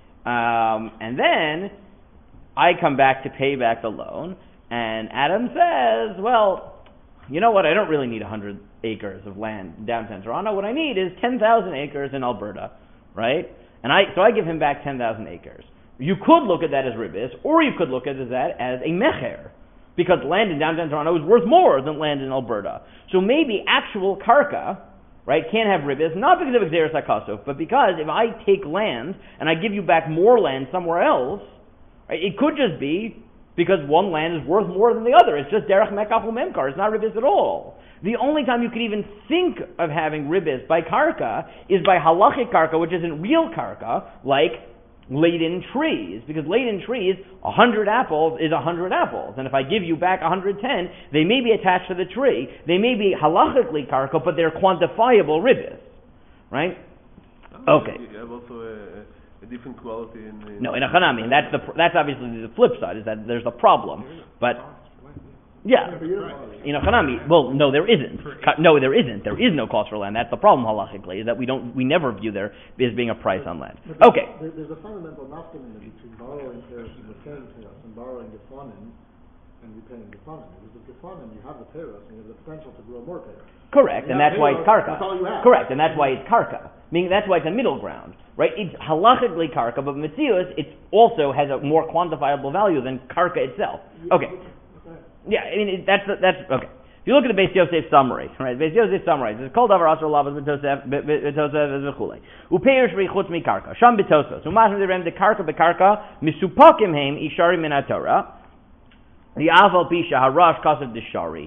Um, and then I come back to pay back the loan, and Adam says, well, you know what, I don't really need one hundred acres of land in downtown Toronto. What I need is ten thousand acres in Alberta, right? And I so I give him back ten thousand acres. You could look at that as ribis, or you could look at that as a mecher, because land in downtown Toronto is worth more than land in Alberta. So maybe actual karka, right, can't have ribis, not because of gzeres hakasuv, but because if I take land and I give you back more land somewhere else, right, it could just be because one land is worth more than the other. It's just derech mekach u'memkar. It's not ribis at all. The only time you could even think of having ribis by karka is by halachic karka, which isn't real karka, like laden trees. Because laden trees, a hundred apples is a hundred apples. And if I give you back a hundred ten, they may be attached to the tree. They may be halachically karka, but they're quantifiable ribis. Right? Okay. You have also a, a different quality in, in no in a chanami, and that's the that's obviously the flip side, is that there's a problem. But yeah, in a chanami, well, no, there isn't. No, there isn't. There is no cost for land. That's the problem halachically, is that we don't we never view there as being a price on land. Okay. There's a fundamental nafkamina between borrowing teros and repaying teros, and borrowing gefanim and repaying gefanim. Because with gefanim you have the teros and you have the potential to grow more teros. Correct, and that's why it's karka. That's all you have. Correct, and that's why it's karka. Meaning that's why it's a middle ground, right? It's halachically karka, but mitzius it also has a more quantifiable value than karka itself. Okay. Yeah, I mean it, that's that's okay. If you look at the Beis Yosef summary, right? Beis Yosef summary. It's called Davar Asher Lavas B'Tosef B'Tosef V'Chulei. Upeirush V'Chutz Mi Karka. Sham B'Tosfos. Umashim Derem De Karka B'Karka Misupakim Heim Ishari Min HaTorah. The Aval Pisha Harash Kasav Deshari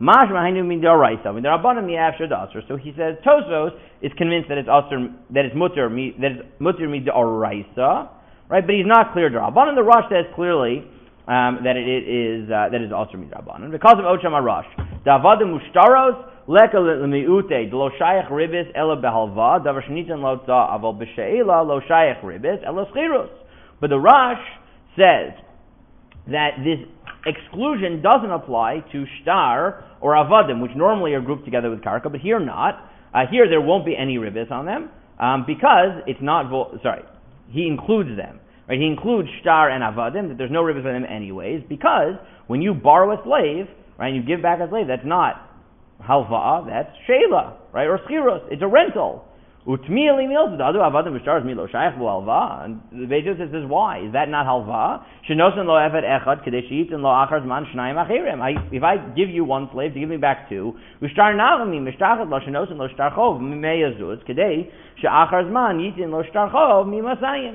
Mashma hainu min daraisa, min darabanan mi afshar dasr. So he says Tosfos is convinced that it's asr, that it's mutter mi that it's mutter mi daraisa, right? But he's not clear darabanan. The Rosh says clearly um, that it is uh, that it is asr mi darabanan because of Ocham Arash. Davadim mushtaros leka lemiute lo shayach ribis ela behalva davar shnitan lo tza aval b'sheila lo shayach ribis ela schirus. But the Rosh says that this exclusion doesn't apply to shtar or avadim, which normally are grouped together with karka, but here not. Uh, here there won't be any ribis on them um, because it's not. Vo- sorry, he includes them. Right? He includes shtar and avadim. That there's no ribis on them anyways because when you borrow a slave, right, and you give back a slave, that's not halva, that's sheila, right, or schirus. It's a rental. Utmieli milz the other avadim v'shtar milo shayach halva, and the Beis Yosef says why is that not halva? Shenosen lo evet echad kadei sheyitin lo achar zman shnayim achirim. If I give you one slave to give me back two, v'shtar nagami mishtachet lo shenosen lo shtar chov mimei azuz kadei sheachar zman yitin lo shtar chov mimasayim.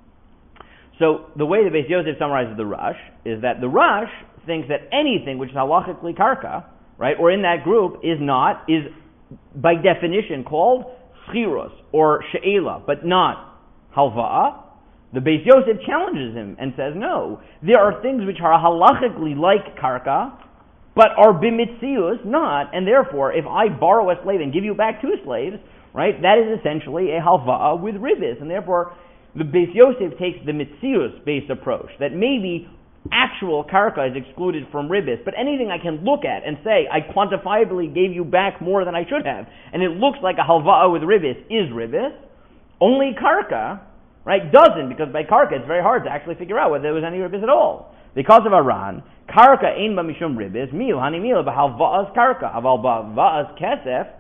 So the way the Beis Yosef summarizes the Rush is that the Rush thinks that anything which is halachically karka, right, or in that group is not, is by definition called schirus or she'ela, but not halva'a. The Beis Yosef challenges him and says, no, there are things which are halachically like karka, but are bimitzius not, and therefore if I borrow a slave and give you back two slaves, right, that is essentially a halva'a with ribis, and therefore the Beis Yosef takes the mitzius-based approach, that maybe actual karka is excluded from ribis, but anything I can look at and say, I quantifiably gave you back more than I should have, and it looks like a halva'a with ribis is ribis, only karka, right, doesn't, because by karka it's very hard to actually figure out whether there was any ribis at all. Because of Aran, karka ein ba mishum ribis, mil hani mil b'halva'as karka, aval ba'va'as kesef,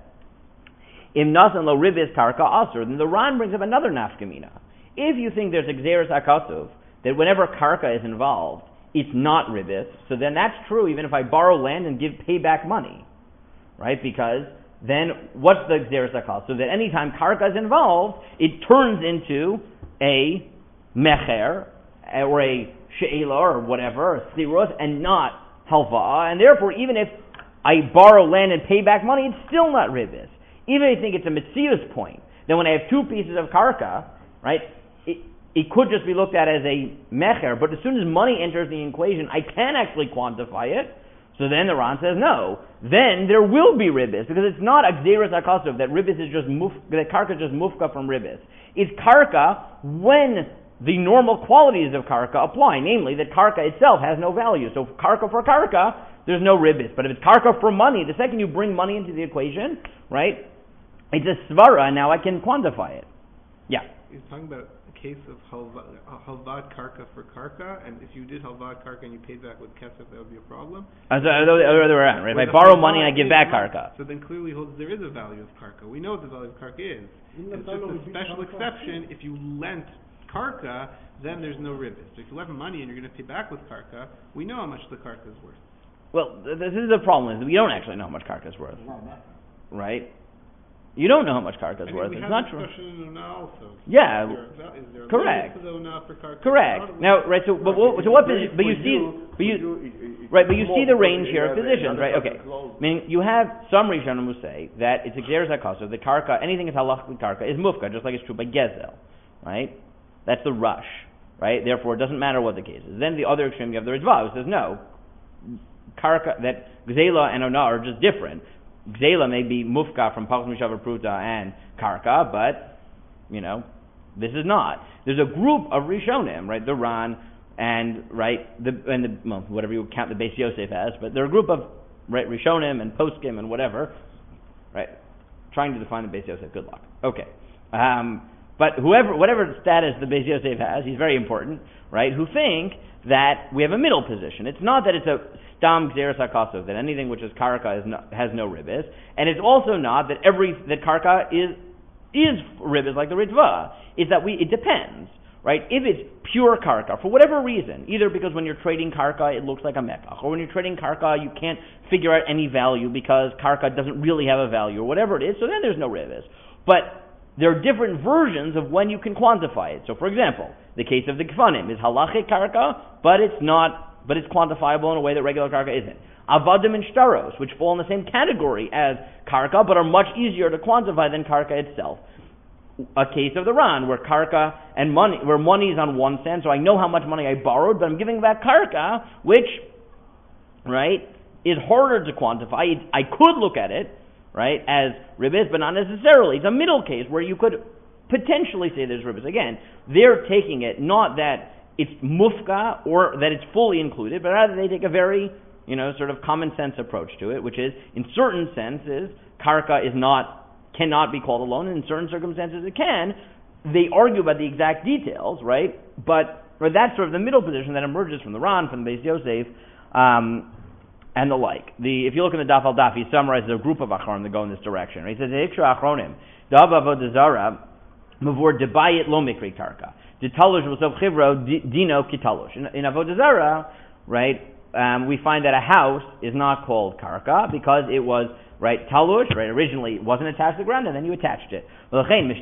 im nasan lo ribis karka asur. Then the Ran brings up another nafkamina. If you think there's exeris hakasuv, that whenever karka is involved, it's not ribis, so then that's true even if I borrow land and give pay back money, right? Because then what's the exeris hakasuv? So that anytime karka is involved, it turns into a mecher or a she'ela or whatever, a sirus, and not halva'a, and therefore even if I borrow land and pay back money, it's still not ribis. Even if you think it's a mitzius point, then when I have two pieces of karka, right, it, it could just be looked at as a mecher, but as soon as money enters the equation, I can actually quantify it. So then the Ran says no. Then there will be ribis, because it's not a gzeras hakasuv that ribis is just muf, that karka is just mufka from ribis. It's karka when the normal qualities of karka apply, namely that karka itself has no value. So karka for karka, there's no ribis. But if it's karka for money, the second you bring money into the equation, right, it's a svara, and now I can quantify it. Yeah. He's talking about a case of halva, halvat karka for karka, and if you did halvat karka and you paid back with kesef, that would be a problem. Uh, so, the other way around, right? If I borrow money and I give back karka. So then clearly holds there is a value of karka. We know what the value of karka is. It's just a special exception. If you lent karka, then there's no ribis. So if you lent money and you're going to pay back with karka, we know how much the karka is worth. Well, this is the problem, is we don't actually know how much karka is worth. Right? You don't know how much karka is I mean, worth. we It's have not a true. discussion in Una also. Yeah. Is there a, is there a Correct. limit to the Una for karka? Correct. Now, right. So, but what, so what? Posi- but you see, but you, right. But you see the range here of positions, right? Okay. I mean, you have some Rishonim who say that it's exeris hakasuv, the karka, anything that's halachically karka is mufka, just like it's true by gezel, right? That's the rush, right? Therefore, it doesn't matter what the case is. Then the other extreme, you have the Ritva, who says no, karka, that gzela and ona are just different. Gzela may be mufka from Pachas Mishavar Pruta and Karka, but, you know, this is not. There's a group of Rishonim, right, the Ran, and, right, the, and the, well, whatever you count the Beis Yosef as, but they're a group of, right, Rishonim and Poskim and whatever, right, trying to define the Beis Yosef, good luck. Okay. Um, but whoever, whatever status the Beis Yosef has, he's very important, right, who think that we have a middle position. It's not that it's a stam gzeres hakasuv, that anything which is karka is not, has no ribis, and it's also not that every that karka is is ribis like the Ritva. It's that we it depends, right? If it's pure karka for whatever reason, either because when you're trading karka it looks like a mekach, or when you're trading karka you can't figure out any value because karka doesn't really have a value, or whatever it is, so then there's no ribis. But there are different versions of when you can quantify it. So, for example, the case of the Kfanim is halachic karka, but it's not, but it's quantifiable in a way that regular karka isn't. avadim and shtaros, which fall in the same category as karka, but are much easier to quantify than karka itself. A case of the Ran, where karka and money, where money is on one cent, so I know how much money I borrowed, but I'm giving back karka, which, right, is harder to quantify. It, I could look at it, right, as ribis, but not necessarily. It's a middle case where you could potentially say there's ribis. Again, they're taking it not that it's mufka or that it's fully included, but rather they take a very, you know, sort of common sense approach to it, which is, in certain senses, karka is not, cannot be called a loan, and in certain circumstances it can. They argue about the exact details, right? But or that's sort of the middle position that emerges from the Ran, from the Beis Yosef, um, and the like. The if you look in the Daf al Daf, he summarizes a group of acharonim that go in this direction. Right? He says, "Hikshra achronim, dav avodah zara, mavur debayit lo mikri karka, detalosh v'sof chivro dino kitalosh." In, in avodah zara, right, um, we find that a house is not called karka because it was, right, talush, right, originally it wasn't attached to the ground, and then you attached it. So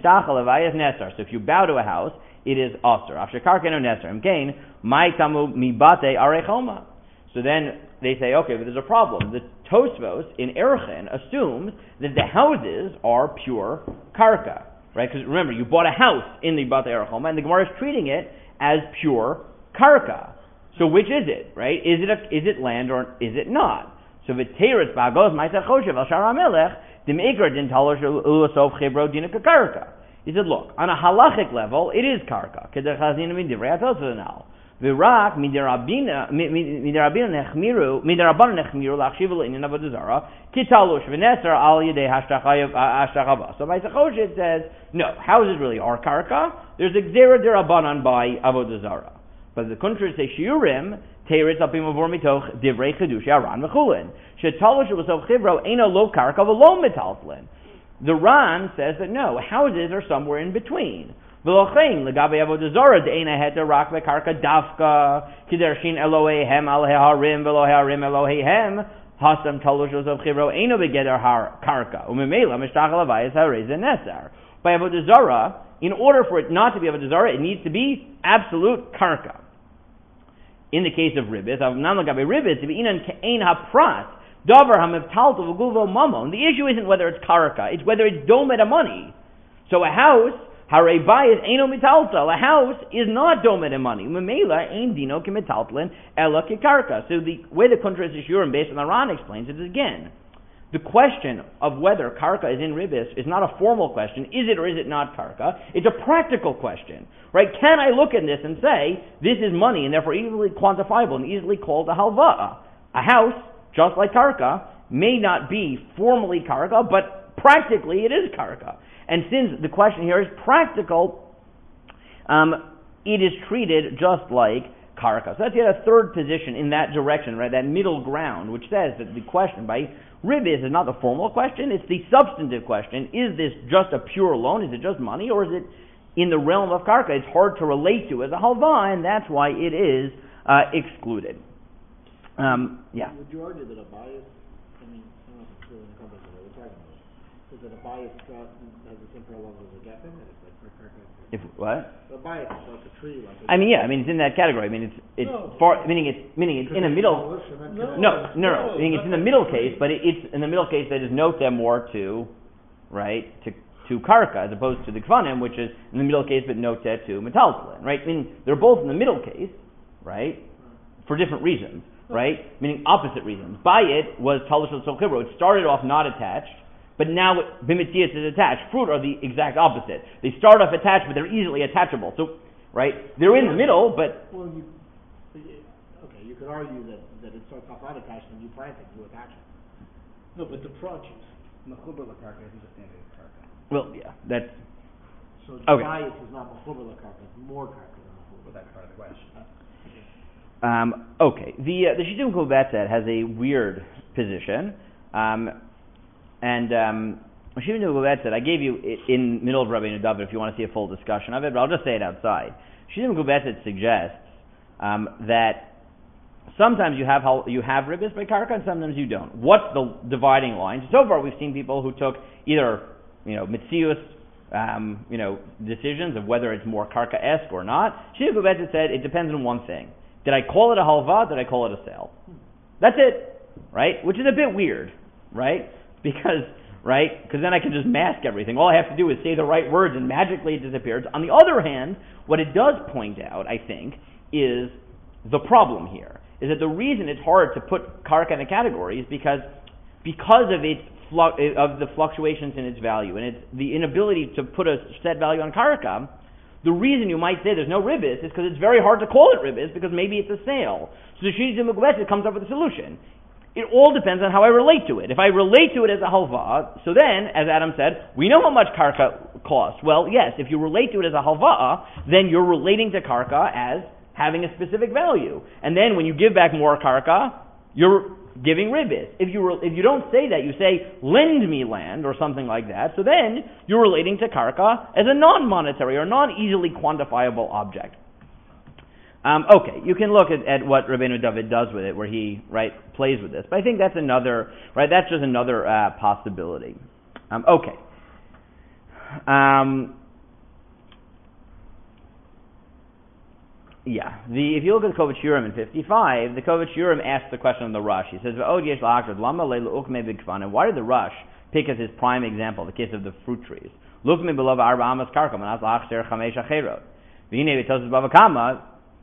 if you bow to a house, it is aser. After karka no neser. Again, my tamu mibate arechoma. So then they say, okay, but there's a problem. The Tosfos in Erchen assumes that the houses are pure karka, right? Because remember, you bought a house in the bate arechoma, and the Gemara is treating it as pure karka. So which is it, right? Is it a, is it land or is it not? So v'teres ba'agos ma'aseh choshev al shar hamelech dim'ikra din talosh u'asov chibro dina karka. He said, look, on a halachic level, it is karka. Kedar chazina midivrei atosvanal. V'rak midirabina midirabina nechmiru midirabana nechmiru lachshiv l'inin avodah zara kitalosh v'neser al yedei hashtachava. So ma'aseh choshev says, no, houses really are karka. There's a gzera derabanan by avodah zara. But the contrary say shiurim teretz apim avor mitoch divrei chedush aran v'chulin shetalosh v'sof chivro eino lo karka v'lo metaltlin. The Ran says that no, houses are somewhere in between. V'lochein legabe avodah zara de'ena heter rak v'karka davka kidershin Elohehem al heharim v'lo heharim Elohehem hasam talosh v'sof chivro eino begeder har karka umemela mishtach alavayis harei zenesar. By avodah zara, in order for it not to be avodah zara, it needs to be absolute karka. In the case of ribis, of nan lagabe ribis, v'inan ke'ein haprat davar hamivtalto v'guvo mamon. The issue isn't whether it's karka; it's whether it's domed money. So a house, harei bayis eino mitalto. A house is not domed money. Memela ein dino kemitaltlin ela kikarka. So the way the contrast is shurim based on the Ran explains it is again. The question of whether karka is in ribis is not a formal question. Is it or is it not karka? It's a practical question, right? Can I look at this and say, this is money and therefore easily quantifiable and easily called a halva'a? A house, just like karka, may not be formally karka, but practically it is karka. And since the question here is practical, um, it is treated just like karka. So that's yet a third position in that direction, right? That middle ground, which says that the question by ribis is not the formal question, it's the substantive question. Is this just a pure loan? Is it just money? Or is it in the realm of karka? It's hard to relate to as a halva, and that's why it is uh, excluded. Um, yeah. Would you argue that a bias, I mean, I don't know if it's really encompassing what we're talking about, is that a bias has the same parallel as a geffen? If what? A bias is like a tree. Like a I mean, yeah. I mean, it's in that category. I mean, it's it's No. far. Meaning it's meaning it's in the middle. No. No, no, no. Meaning it's in the middle case, but it, it's in the middle case that is note them more to, right, to to karka as opposed to the kvanim, which is in the middle case, but note that to metaltlin, right? I mean, they're both in the middle case, right, for different reasons, right? Meaning opposite reasons. By it was talosh l'sochibro. It started off not attached. But now bimitzias is attached. Fruit are the exact opposite. They start off attached, but they're easily attachable. So, right, they're in the middle, but Well, you, okay, you could argue that, that it starts off not attached and you plant it, you attach it. No, but the produce. Mechuber l'karka isn't just standard karka. well, yeah, that's So Okay. bias is not mechuber l'karka, it's more karka than mechuber. Well, that's part of the question. um, okay. The uh, the Shittim Kuvatzet has a weird position. Um, And um, Shimon Gubetzet, I gave you it in middle of Rabbeinu David if you want to see a full discussion of it, but I'll just say it outside. Shimon Gubetzet suggests um, that sometimes you have you have ribis by karka and sometimes you don't. What's the dividing line? So far, we've seen people who took either you know mitzius um, you know decisions of whether it's more karka-esque or not. Shimon Gubetzet said it depends on one thing: did I call it a halva? Did I call it a sale? That's it. right? Which is a bit weird, right? Because, right? Because then I can just mask everything. All I have to do is say the right words and magically it disappears. On the other hand, what it does point out, I think, is the problem here. Is that the reason it's hard to put karka in a category is because because of its flu- of the fluctuations in its value and its the inability to put a set value on karka. The reason you might say there's no ribbis is because it's very hard to call it ribbis because maybe it's a sale. So the Shini Mugweshet comes up with a solution. It all depends on how I relate to it. If I relate to it as a halva, so then, as Adam said, we know how much karka costs. Well, yes, if you relate to it as a halva, then you're relating to karka as having a specific value. And then when you give back more karka, you're giving ribbis. If you re- if you don't say that, you say, lend me land, or something like that, so then you're relating to karka as a non-monetary or non-easily quantifiable object. Um, okay, you can look at, at what Rabbeinu David does with it, where he, right, plays with this. But I think that's another, right, that's just another uh, possibility. Um, okay. Um, Yeah, the if you look at the Kovach Shurim in fifty-five, the Kovach Shurim asks the question on the Rush. He says, "V'od yesh la'akrat lama le'lu ukme b'kfanim." Why did the Rush pick as his prime example the case of the fruit trees? Lukme below arba amas karka manas la'achser chamesh acherot. V'hine v'tosas bavakama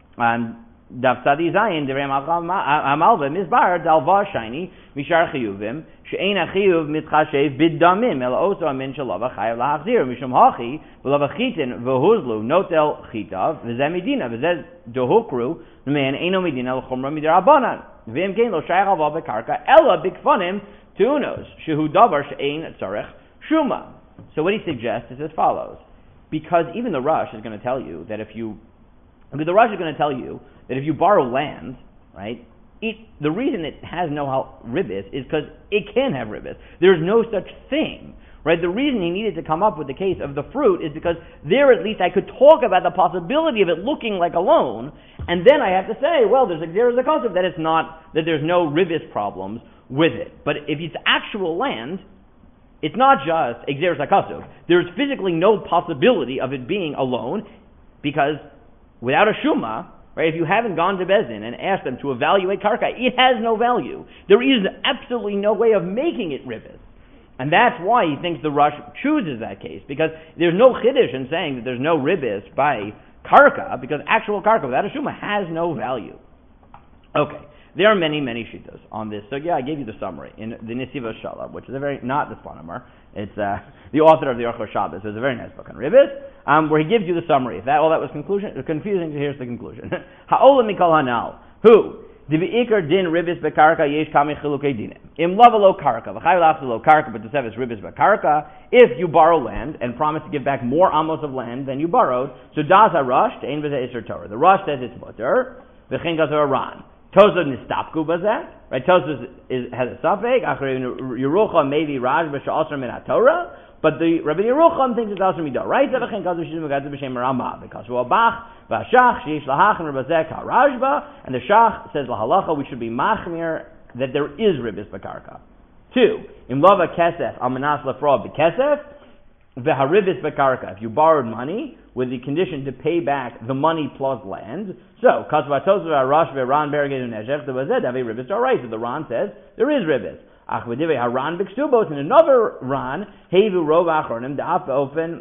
dav tzadi zayin divrei amalva mizbar dalva shiny mishar chiyuvim she'ein achiyuv mitchashev biddamim el oso amin shalava chayav la'achzir mishum hachi v'lava chitin v'huzlu notel chitav v'zeh medina v'zeh dohukru man eino medina l'chumra midirabanan v'im kein lo shayach alva b'karka ella b'kfanim tunos shehu davar she'ein tzarech shuma. So what he suggests is as follows: because even the Rush is going to tell you that if you I mean, the Rush is going to tell you that if you borrow land, right, it, the reason it has no ribbis is because it can have ribbis. There's no such thing, right? The reason he needed to come up with the case of the fruit is because there at least I could talk about the possibility of it looking like a loan, and then I have to say, well, there's a, there's a concept that it's not, that there's no ribbis problems with it. But if it's actual land, it's not just exeris hakasuv. There's physically no possibility of it being a loan because without a shuma, right, if you haven't gone to Bezdin and asked them to evaluate karka, it has no value. There is absolutely no way of making it ribbis. And that's why he thinks the Rush chooses that case, because there's no chiddush in saying that there's no ribbis by karka, because actual karka without a shuma has no value. Okay, there are many, many shittas on this. So yeah, I gave you the summary in the Nesiva Shalab, which is a very, not the Sfanamer, it's uh, the author of the Orchos Shabbos. It's a very nice book on ribbis, um, where he gives you the summary. If that all that was conclusion, confusing, here's the conclusion. Ha'ola mikol hanal. Who? The beikar din ribbis bekarka yesh kami chilukei dinim. Im lavalo karka v'chay lachzelo karka but teseves ribbis bekarka. If you borrow land and promise to give back more amos of land than you borrowed, so das a Rush to ein b'zeh iser Torah. The Rush says it's mutter. V'chein gazer aran. Tosad nistapku bazeh. Right? Tosad is has a suffix. Achre Yerucham maybe Raj b'sha'asr min haTorah. But the Rabbi Yerucham thinks it's also midah. Right? Zevachin gazer shizim v'gazer b'shem Rama because Ruabach v'ashach sheish lahach and Rabazeh karajba. And the Shach says lahalacha we should be machmir that there is ribbis b'karka. Two, im lava kesef amanas lefra b'kesef v'haribis b'karka. If you borrowed money with the condition to pay back the money plus land, so kasvatos v'arash v'ran berged u'neshech devazeh davi ribbis alright. So the Ran says there is ribbis. Ach v'divei haran b'kstubos in another Ran hevu rov achronim da'af open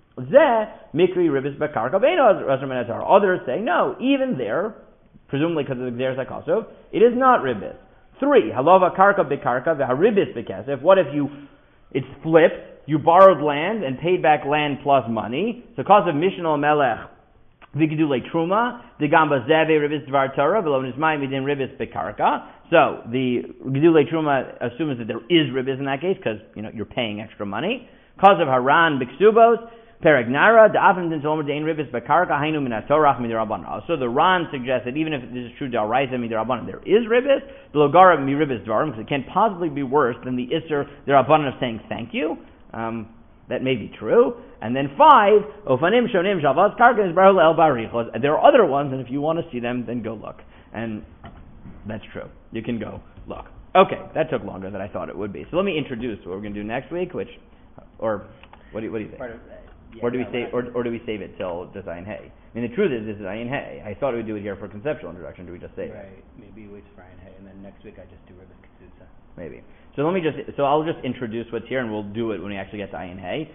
zeh mikri ribbis b'karka v'eno rasher min haTorah. Others say no, even there, presumably because of the Gzeres HaKosov, it is not ribbis. Three, halova karka b'karka v'haribis b'kesef. What if you, it's flipped, you borrowed land and paid back land plus money. So because of Mishnah Melech, v'gedulei truma, the gamba zeve ribis dvar Torah, v'lo nismai midin ribis b'karka. So the gedulei truma assumes that there is ribis in that case because, you know, you're paying extra money. Because of haran b'ksubos, Peregnara, the Afim din Tolmer Dein Ribis Bakarka Hainu Min HaTorah Midirabanan. So the Ran suggests that even if this is true D'Oraisa Midirabanan, there is Ribis, the Logara Mi Ribis Dvarim, because it can't possibly be worse than the Isser D'Rabanan of saying thank you. Um, that may be true. And then five, Ofanim Shonim Shavaz Karka is Barul El Barichos. There are other ones, and if you want to see them, then go look. And that's true. You can go look. Okay, that took longer than I thought it would be. So let me introduce what we're going to do next week, which, or what do you, what do you think? Part of, or do we Yeah, save, right. or, or do we save it till just Ayin Hay? I mean, the truth is, this is Ayin Hay. I thought we would do it here for conceptual introduction. Do we just save it? Right, maybe wait for Ryan Hay, and then next week I just do Ribbis Ketzusa. Maybe. So let me just, so I'll just introduce what's here, and we'll do it when we actually get to Ayin Hay.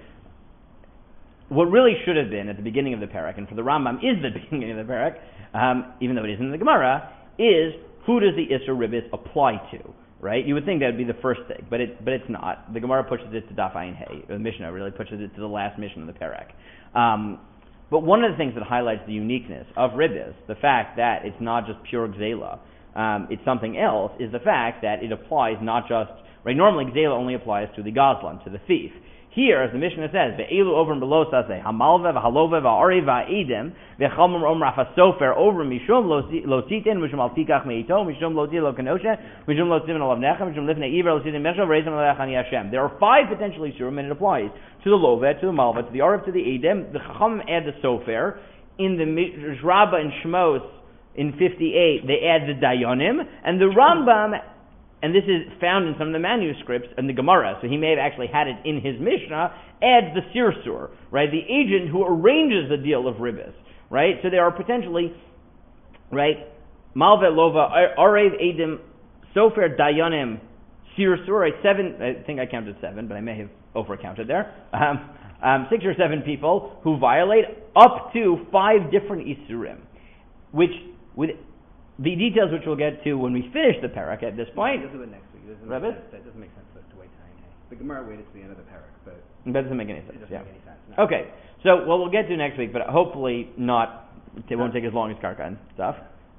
What really should have been at the beginning of the parak, and for the Rambam is the beginning of the parak, um, even though it isn't in the Gemara, is who does the Isser Ribbis apply to? Right? You would think that would be the first thing, but it but it's not. The Gemara pushes it to Daf Ayin Hay. The Mishnah really pushes it to the last mission of the parak. Um, but one of the things that highlights the uniqueness of Ribbis, the fact that it's not just pure Gzela, um, it's something else, is the fact that it applies not just, right, normally Gzela only applies to the Gazlan, to the thief. Here, as the Mishnah says, ve'elu over and below saseh, hamalve, v'halove, v'ari, v'a'idim, v'chalmum om rafa sofer, over mishum lo sitin, mishum al tikach me'ito, mishum lo ti lo kanoshe, mishum lo tivin alav necha, mishum lifnei iver, lo sitin meshav, reizim alech ani Hashem. There are five potentially surim, and it applies to the love, to the malva, to the ariv, to the edim. The chachamim add the sofer. In the Mishraba and Shmos, in fifty-eight, they add the dayanim, and the Rambam, and this is found in some of the manuscripts in the Gemara, so he may have actually had it in his Mishnah, adds the sirsur, right, the agent who arranges the deal of ribbis, right? So there are potentially, right, malve lova, arev edim, sofer dayanim, sirsur, right, seven, I think I counted seven, but I may have overcounted there, um, um, six or seven people who violate up to five different isurim, which, with the details which we'll get to when we finish the parak at this point. We'll do it next week. It doesn't Rabbit? make sense. It doesn't make sense for us to wait to Ayin Hay. The Gemara waited to the end of the parak, but That doesn't make any it sense. doesn't Yeah. make any sense. No. Okay. So what we'll get to next week, but hopefully not. It won't take as long as Karka and stuff.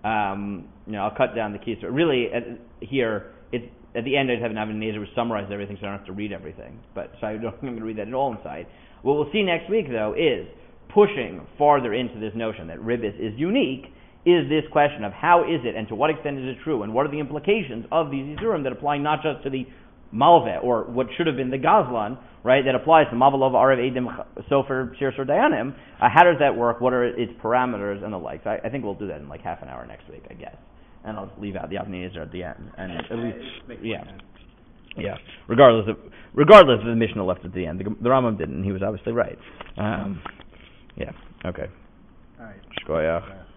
Um, you know, I'll cut down the keys. So really, at, here it's at the end. I just have an Avnei Nezer which summarizes everything, so I don't have to read everything. But so I don't, I'm going to read that at all inside. What we'll see next week, though, is pushing farther into this notion that ribbis is unique. Is this question of how is it and to what extent is it true and what are the implications of these Isurim that apply not just to the Malveh or what should have been the Gazlan, right, that applies to Mavalov, Arev, Edim, Sofer, Sirsur, Dayanim. Uh, how does that work? What are its parameters and the like? So I, I think we'll do that in like half an hour next week, I guess. And I'll leave out the Avnei Nezer at the end. And at least, yeah. Yeah. Regardless of regardless of the Mishnah left at the end. The, the Rambam didn't. He was obviously right. Um, yeah. Okay. All right. Shkoyach.